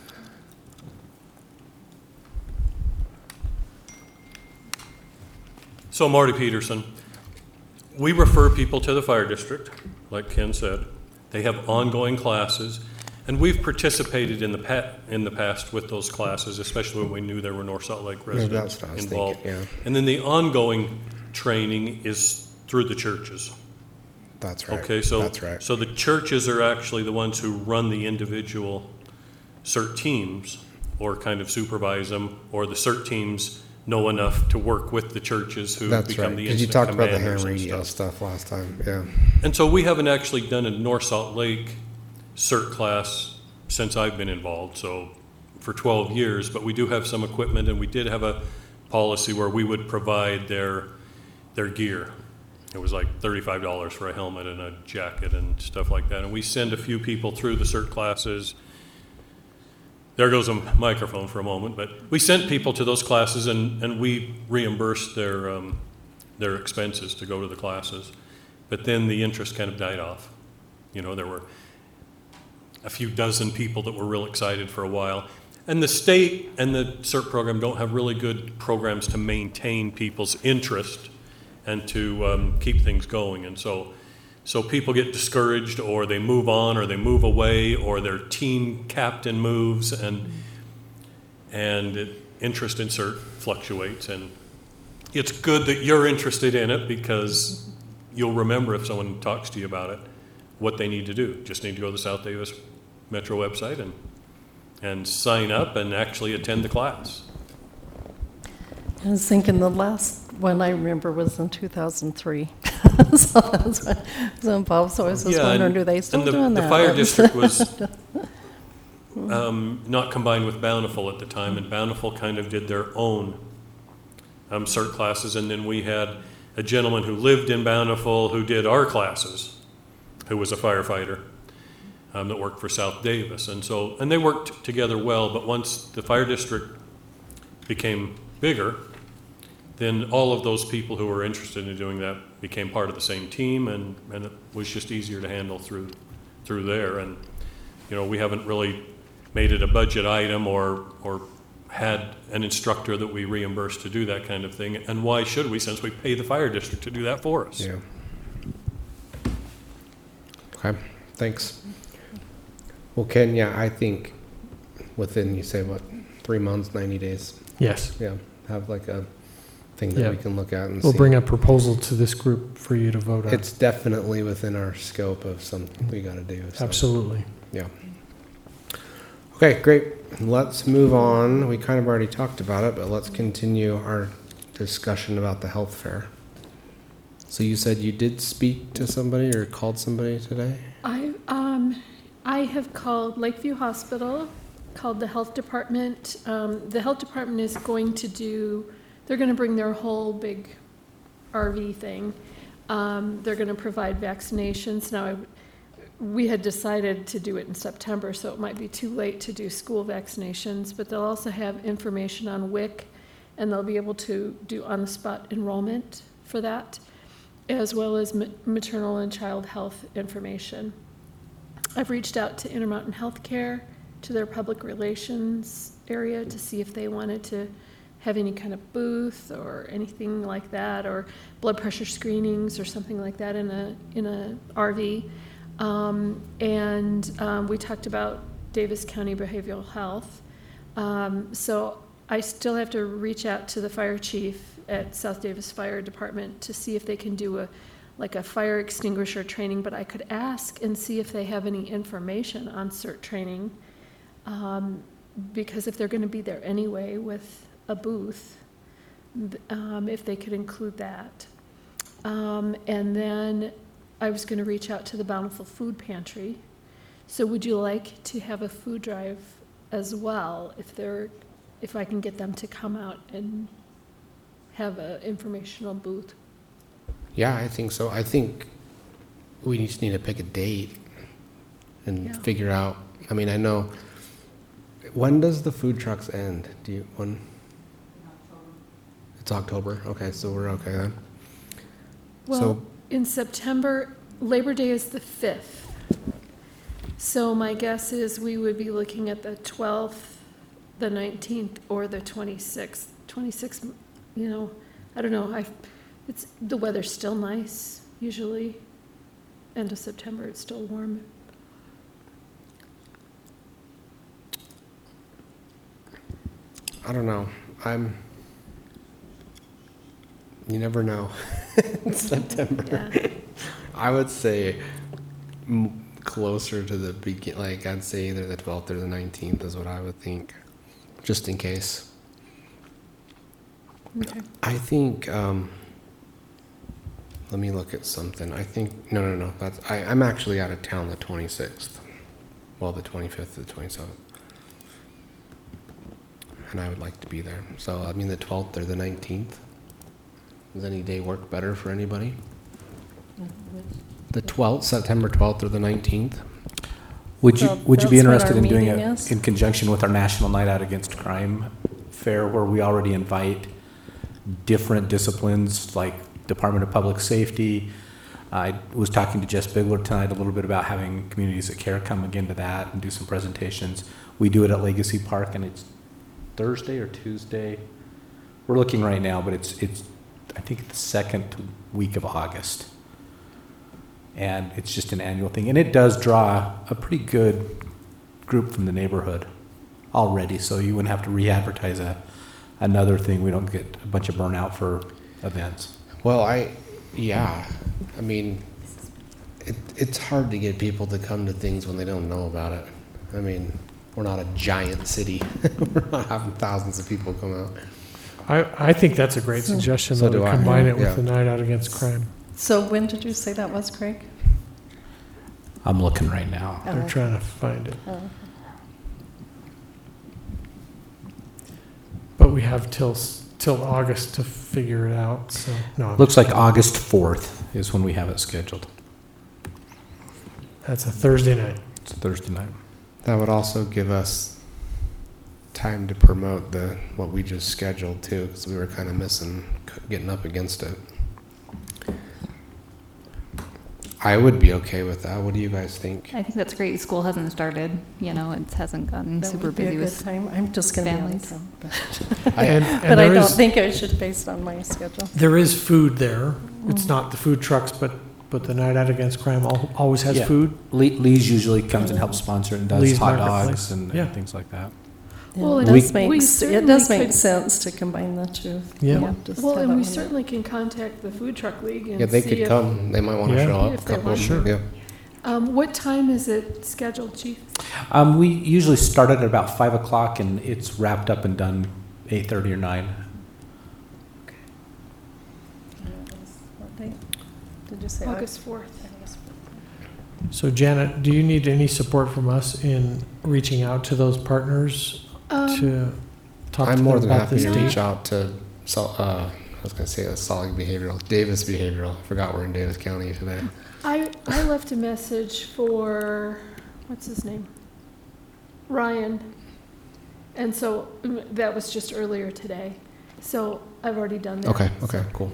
So Marty Peterson, we refer people to the fire district, like Ken said. They have ongoing classes, and we've participated in the past with those classes, especially when we knew there were North Salt Lake residents involved. Thinking, yeah. And then the ongoing training is through the churches. That's right. Okay, so that's right. So the churches are actually the ones who run the individual CERT teams, or kind of supervise them, or the CERT teams know enough to work with the churches who That's become right, the because you incident talked about the commanders ham and radio stuff. stuff last time, yeah. And so we haven't actually done a North Salt Lake CERT class since I've been involved, so for 12 years, but we do have some equipment, and we did have a policy where we would provide their gear. It was like $35 for a helmet and a jacket and stuff like that. And we send a few people through the CERT classes. There goes a microphone for a moment, but we sent people to those classes, and we reimbursed their expenses to go to the classes. But then the interest kind of died off. You know, there were a few dozen people that were real excited for a while. And the state and the CERT program don't have really good programs to maintain people's interest and to keep things going. And so people get discouraged, or they move on, or they move away, or their team captain moves, and interest in CERT fluctuates. And it's good that you're interested in it, because you'll remember if someone talks to you about it, what they need to do. Just need to go to the South Davis Metro website and sign up and actually attend the class. I was thinking the last one I remember was in 2003. So that's why I was involved. So I was just wondering, do they still doing that? The fire district was not combined with Bountiful at the time, and Bountiful kind of did their own CERT classes, and then we had a gentleman who lived in Bountiful who did our classes, who was a firefighter that worked for South Davis. And they worked together well, but once the fire district became bigger, then all of those people who were interested in doing that became part of the same team, and it was just easier to handle through there. And, you know, we haven't really made it a budget item or had an instructor that we reimburse to do that kind of thing. And why should we, since we pay the fire district to do that for us? Yeah. Okay, thanks. Well, Ken, yeah, I think within, you say, what, 3 months, 90 days? Yes. Yeah, have like a thing that Yeah. we can look at and We'll see. bring a proposal to this group for you to vote on. It's definitely within our scope of something we got to do. So. Absolutely. Yeah. Okay, great. Let's move on. We kind of already talked about it, but let's continue our discussion about the health fair. So you said you did speak to somebody or called somebody today? I have called Lakeview Hospital, called the health department. The health department is going to they're going to bring their whole big RV thing. They're going to provide vaccinations. Now, we had decided to do it in September, so it might be too late to do school vaccinations, but they'll also have information on WIC, and they'll be able to do on-the-spot enrollment for that, as well as maternal and child health information. I've reached out to Intermountain Healthcare, to their public relations area, to see if they wanted to have any kind of booth or anything like that, or blood pressure screenings or something like that in a RV. We talked about Davis County Behavioral Health. So I still have to reach out to the fire chief at South Davis Fire Department to see if they can do a fire extinguisher training, but I could ask and see if they have any information on CERT training, because if they're going to be there anyway with a booth, if they could include that. And then I was going to reach out to the Bountiful Food Pantry. So would you like to have a food drive as well, if I can get them to come out and have an informational booth? Yeah, I think so. I think we just need to pick a date and figure out. I mean, I know. When does the food trucks end? When? It's October. Okay, so we're okay then. Well, in September, Labor Day is the 5th. So my guess is we would be looking at the 12th, the 19th, or the 26th. 26th, I don't know. The weather's still nice, usually. End of September, it's still warm. I don't know. You never know. It's September. Yeah. I would say closer to the beginning, like I'd say either the 12th or the 19th is what I would think, just in case. Okay. I think, let me look at something. I think, no. I'm actually out of town the 26th. Well, the 25th to the 27th. And I would like to be there. So, I mean, the 12th or the 19th. Does any day work better for anybody? The 12th, September 12th or the 19th? Would you So be that's interested when in our doing meeting it is? in conjunction with our National Night Out Against Crime fair, where we already invite different disciplines like Department of Public Safety? I was talking to Jess Bigler tonight a little bit about having Communities that Care come again to that and do some presentations. We do it at Legacy Park, and it's Thursday or Tuesday. We're looking right now, but it's I think the second week of August. And it's just an annual thing. And it does draw a pretty good group from the neighborhood already, so you wouldn't have to re-advertise another thing. We don't get a bunch of burnout for events. Well, I mean, it's hard to get people to come to things when they don't know about it. I mean, we're not a giant city. We're not having thousands of people come out. I think that's a great suggestion, So though, do to I. combine it Yeah. with the Night Out Against Crime. So when did you say that was, Craig? I'm looking right now. They're trying to find it. But we have till August to figure it out, so, no. Looks like August 4th is when we have it scheduled. That's a Thursday night. It's a Thursday night. That would also give us time to promote what we just scheduled too, because we were kind of missing getting up against it. I would be okay with that. What do you guys think? I think that's great. School hasn't started, it hasn't gotten That super would be a busy good with time. I'm just going to be out of families. town. And But I there don't is- think I should based on my schedule. There is food there. It's not the food trucks, but the Night Out Against Crime always has Yeah. food. Lee's usually comes and helps sponsor it and does Lee's hot Marketplace. dogs and Yeah. things like that. Well, It and does we make, it certainly does make could- sense to combine the two. Yeah. Just Well, have and it we on there. certainly can contact the Food Truck League and Yeah, they see could if- come. They might want to Yeah. show up. If they Couple of want. them, yeah. What time is it scheduled, Chief? We usually start at about 5 o'clock and it's wrapped up and done 8:30 or 9. What date? Did you say August 4th. So Janet, do you need any support from us in reaching out to those partners to talk to I'm them more than about happy this to date? reach out to, I was going to say Solid Behavioral, Davis Behavioral. I forgot we're in Davis County today. I left a message for, what's his name? Ryan. And so that was just earlier today. So I've already done that. Okay, cool.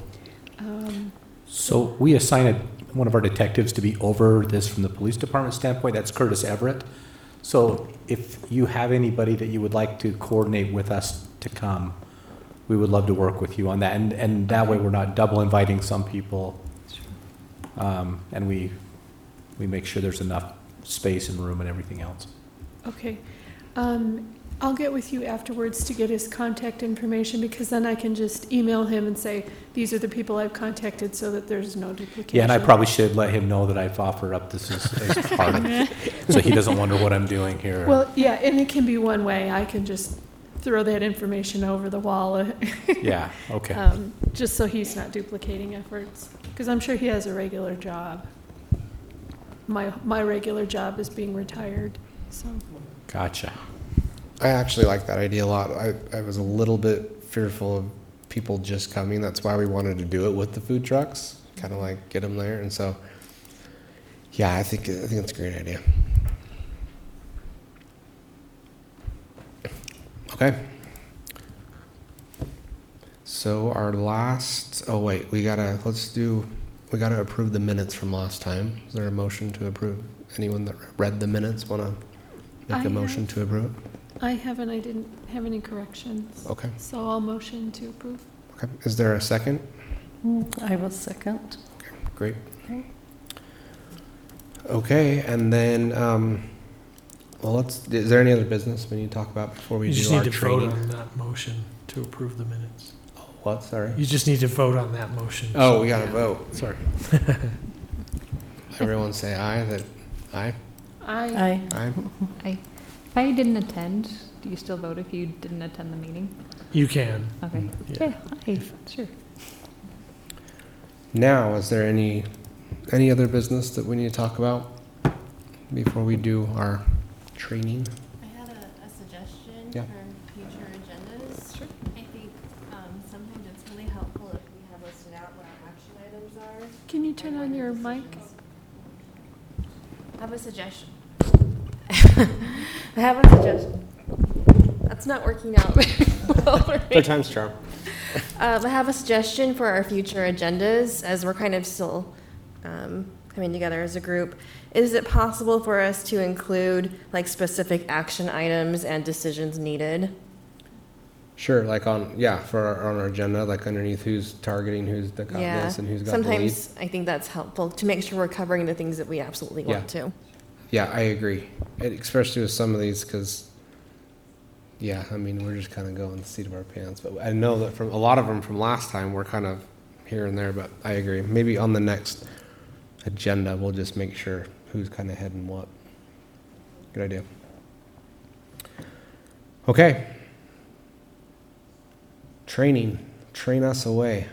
So we assign one of our detectives to be over this from the police department standpoint. That's Curtis Everett. So if you have anybody that you would like to coordinate with us to come, we would love to work with you on that. And that way we're not double inviting some people. And we make sure there's enough space and room and everything else. Okay. I'll get with you afterwards to get his contact information because then I can just email him and say, these are the people I've contacted so that there's no duplication. Yeah, and I probably should let him know that I've offered up this as part of it, so he doesn't wonder what I'm doing here. Well, yeah, and it can be one way. I can just throw that information over the wall. Yeah, okay. Just so he's not duplicating efforts, because I'm sure he has a regular job. My regular job is being retired, so. Gotcha. I actually like that idea a lot. I was a little bit fearful of people just coming. That's why we wanted to do it with the food trucks, kind of like get them there. And so, yeah, I think it's a great idea. Okay. So our last, we gotta approve the minutes from last time. Is there a motion to approve? Anyone that read the minutes want to make I a motion have. to approve? I didn't have any corrections. Okay. So I'll motion to approve. Okay. Is there a second? I will second. Great. Okay, and then, is there any other business we need to talk about before we You do just our need to vote training? on that motion to approve the minutes. What, sorry? You just need to vote on that motion. Oh, we gotta vote. Sorry. Everyone say aye, aye? Aye. Aye? If I didn't attend, Do you still vote if you didn't attend the meeting? You can. Okay. Yeah. Yeah, sure. Now, is there any other business that we need to talk about before we do our training? I had a suggestion Yeah. for future agendas. Sure. I think sometimes it's really helpful if we have listed out what our action items are. Can you turn on your mic? I have a suggestion. I have a suggestion. That's not working out very well for me. Third time's charm. I have a suggestion for our future agendas as we're kind of still coming together as a group. Is it possible for us to include like specific action items and decisions needed? Sure, like on our agenda, like underneath who's targeting, who's got this, and who's got the lead. Sometimes I think that's helpful to make sure we're covering the things that we absolutely want to. Yeah, I agree. Especially with some of these, because, I mean, we're just kind of going the seat of our pants. But I know that from a lot of them from last time, we're kind of here and there, but I agree. Maybe on the next agenda, we'll just make sure who's kind of heading what. Good idea. Okay. Training. Train us away.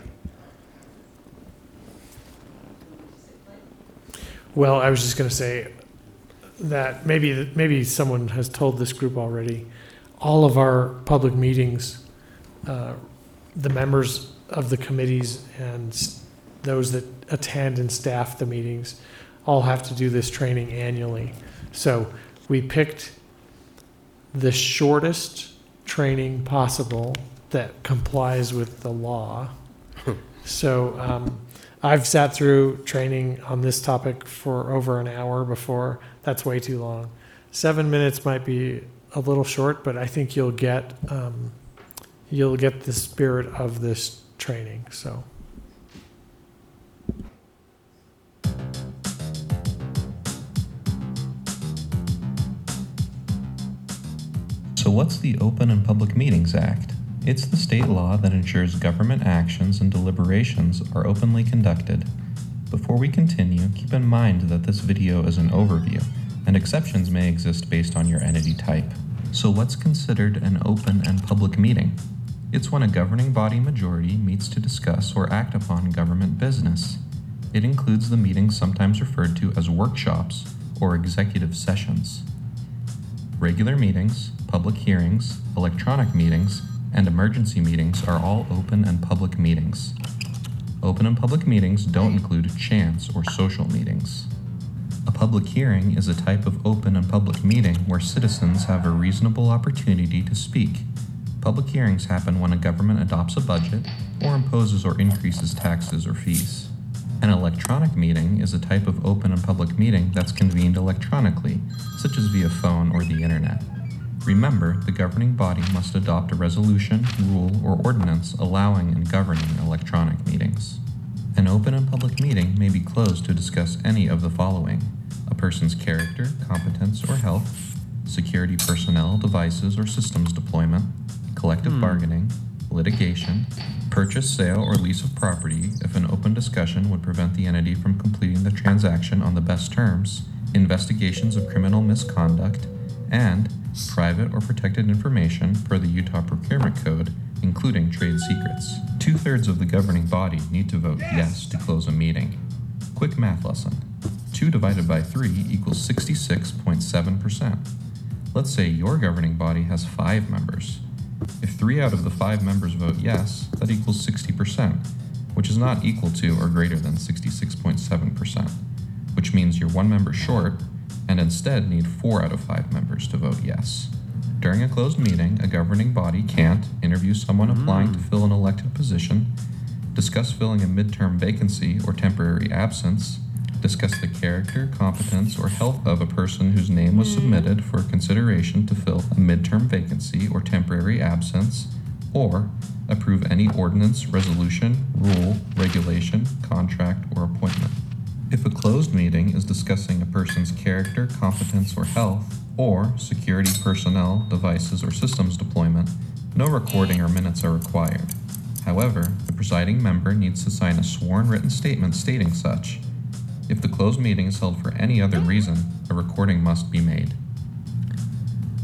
Well, I was just going to say that maybe someone has told this group already. All of our public meetings, the members of the committees and those that attend and staff the meetings all have to do this training annually. So we picked the shortest training possible that complies with the law. So I've sat through training on this topic for over an hour before. That's way too long. 7 minutes might be a little short, but I think you'll get the spirit of this training. So. So what's the Open and Public Meetings Act? It's the state law that ensures government actions and deliberations are openly conducted. Before we continue, keep in mind that this video is an overview, and exceptions may exist based on your entity type. So what's considered an open and public meeting? It's when a governing body majority meets to discuss or act upon government business. It includes the meetings sometimes referred to as workshops or executive sessions. Regular meetings, public hearings, electronic meetings, and emergency meetings are all open and public meetings. Open and public meetings don't include chance or social meetings. A public hearing is a type of open and public meeting where citizens have a reasonable opportunity to speak. Public hearings happen when a government adopts a budget or imposes or increases taxes or fees. An electronic meeting is a type of open and public meeting that's convened electronically, such as via phone or the internet. Remember, the governing body must adopt a resolution, rule, or ordinance allowing and governing electronic meetings. An open and public meeting may be closed to discuss any of the following: a person's character, competence, or health, security personnel, devices, or systems deployment, collective bargaining, litigation, purchase, sale, or lease of property if an open discussion would prevent the entity from completing the transaction on the best terms, investigations of criminal misconduct, and private or protected information per the Utah Procurement Code, including trade secrets. 2/3 of the governing body need to vote yes to close a meeting. Quick math lesson. 2 divided by 3 equals 66.7%. Let's say your governing body has 5 members. If 3 out of the 5 members vote yes, that equals 60%, which is not equal to or greater than 66.7%, which means you're 1 member short and instead need 4 out of 5 members to vote yes. During a closed meeting, a governing body can't interview someone applying to fill an elected position, discuss filling a midterm vacancy or temporary absence, discuss the character, competence, or health of a person whose name was submitted for consideration to fill a midterm vacancy or temporary absence, or approve any ordinance, resolution, rule, regulation, contract, or appointment. If a closed meeting is discussing a person's character, competence, or health, or security personnel, devices, or systems deployment, no recording or minutes are required. However, the presiding member needs to sign a sworn written statement stating such. If the closed meeting is held for any other reason, a recording must be made.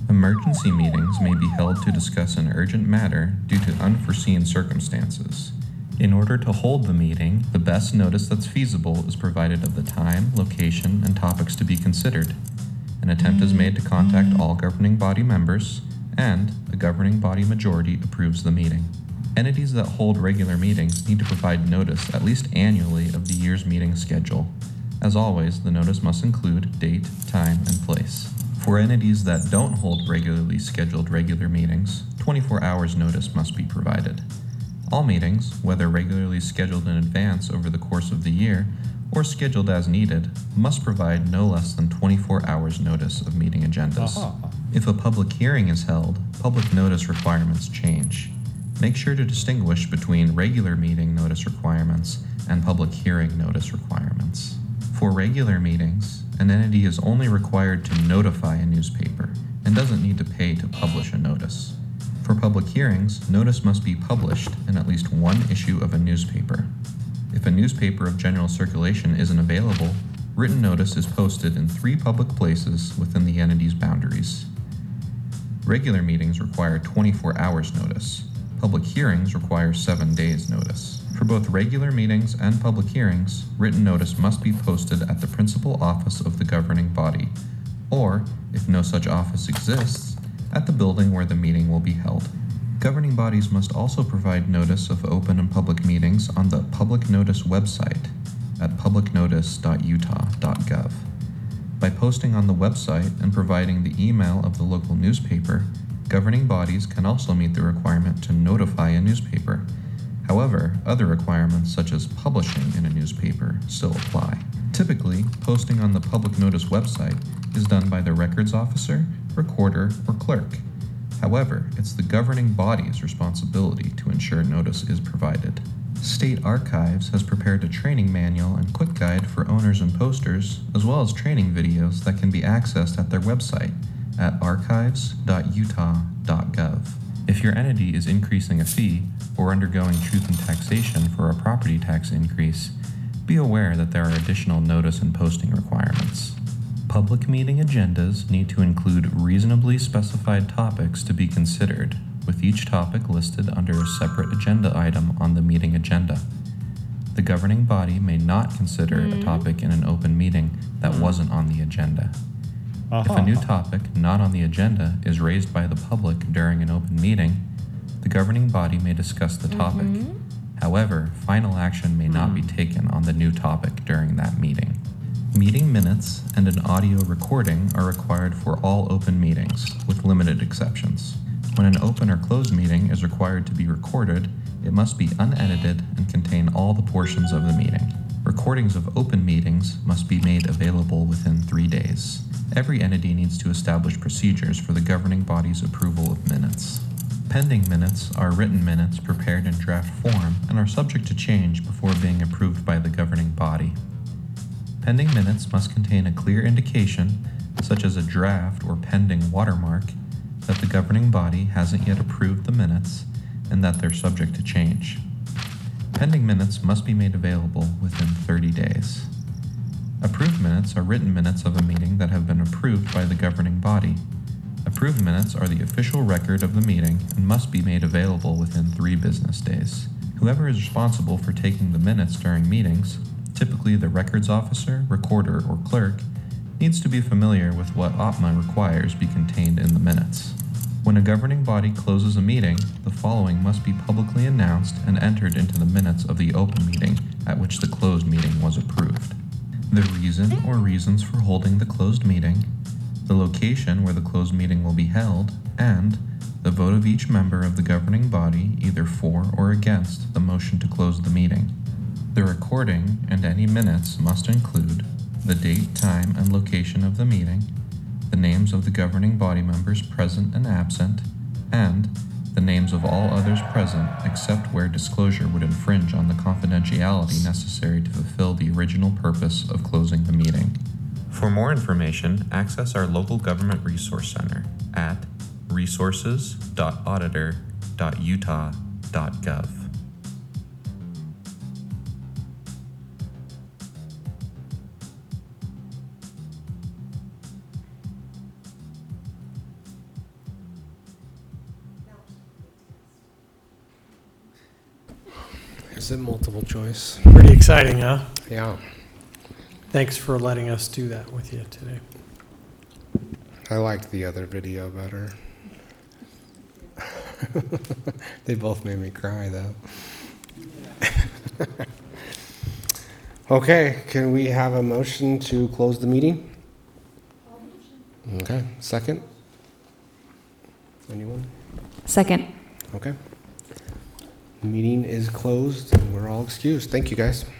Emergency meetings may be held to discuss an urgent matter due to unforeseen circumstances. In order to hold the meeting, the best notice that's feasible is provided of the time, location, and topics to be considered. An attempt is made to contact all governing body members, and a governing body majority approves the meeting. Entities that hold regular meetings need to provide notice at least annually of the year's meeting schedule. As always, the notice must include date, time, and place. For entities that don't hold regularly scheduled regular meetings, 24 hours notice must be provided. All meetings, whether regularly scheduled in advance over the course of the year or scheduled as needed, must provide no less than 24 hours notice of meeting agendas. If a public hearing is held, public notice requirements change. Make sure to distinguish between regular meeting notice requirements and public hearing notice requirements. For regular meetings, an entity is only required to notify a newspaper and doesn't need to pay to publish a notice. For public hearings, notice must be published in at least one issue of a newspaper. If a newspaper of general circulation isn't available, written notice is posted in 3 public places within the entity's boundaries. Regular meetings require 24 hours notice. Public hearings require 7 days notice. For both regular meetings and public hearings, written notice must be posted at the principal office of the governing body, or, if no such office exists, at the building where the meeting will be held. Governing bodies must also provide notice of open and public meetings on the Public Notice website at publicnotice.utah.gov. By posting on the website and providing the email of the local newspaper, governing bodies can also meet the requirement to notify a newspaper. However, other requirements such as publishing in a newspaper still apply. Typically, posting on the Public Notice website is done by the records officer, recorder, or clerk. However, it's the governing body's responsibility to ensure notice is provided. State Archives has prepared a training manual and quick guide for owners and posters, as well as training videos that can be accessed at their website at archives.utah.gov. If your entity is increasing a fee or undergoing truth and taxation for a property tax increase, be aware that there are additional notice and posting requirements. Public meeting agendas need to include reasonably specified topics to be considered, with each topic listed under a separate agenda item on the meeting agenda. The governing body may not consider a topic in an open meeting that wasn't on the agenda. If a new topic not on the agenda is raised by the public during an open meeting, the governing body may discuss the topic. However, final action may not be taken on the new topic during that meeting. Meeting minutes and an audio recording are required for all open meetings, with limited exceptions. When an open or closed meeting is required to be recorded, it must be unedited and contain all the portions of the meeting. Recordings of open meetings must be made available within 3 days. Every entity needs to establish procedures for the governing body's approval of minutes. Pending minutes are written minutes prepared in draft form and are subject to change before being approved by the governing body. Pending minutes must contain a clear indication, such as a draft or pending watermark, that the governing body hasn't yet approved the minutes and that they're subject to change. Pending minutes must be made available within 30 days. Approved minutes are written minutes of a meeting that have been approved by the governing body. Approved minutes are the official record of the meeting and must be made available within 3 business days. Whoever is responsible for taking the minutes during meetings, typically the records officer, recorder, or clerk, needs to be familiar with what OPMA requires be contained in the minutes. When a governing body closes a meeting, the following must be publicly announced and entered into the minutes of the open meeting at which the closed meeting was approved. The reason or reasons for holding the closed meeting, the location where the closed meeting will be held, and the vote of each member of the governing body either for or against the motion to close the meeting. The recording and any minutes must include the date, time, and location of the meeting, the names of the governing body members present and absent, and the names of all others present except where disclosure would infringe on the confidentiality necessary to fulfill the original purpose of closing the meeting. For more information, access our local government resource center at resources.auditor.utah.gov. Is it multiple choice? Pretty exciting, huh? Yeah. Thanks for letting us do that with you today. I liked the other video better. They both made me cry, though. Okay, can we have a motion to close the meeting? Okay, second? Anyone? Second. Okay. Meeting is closed and we're all excused. Thank you, guys.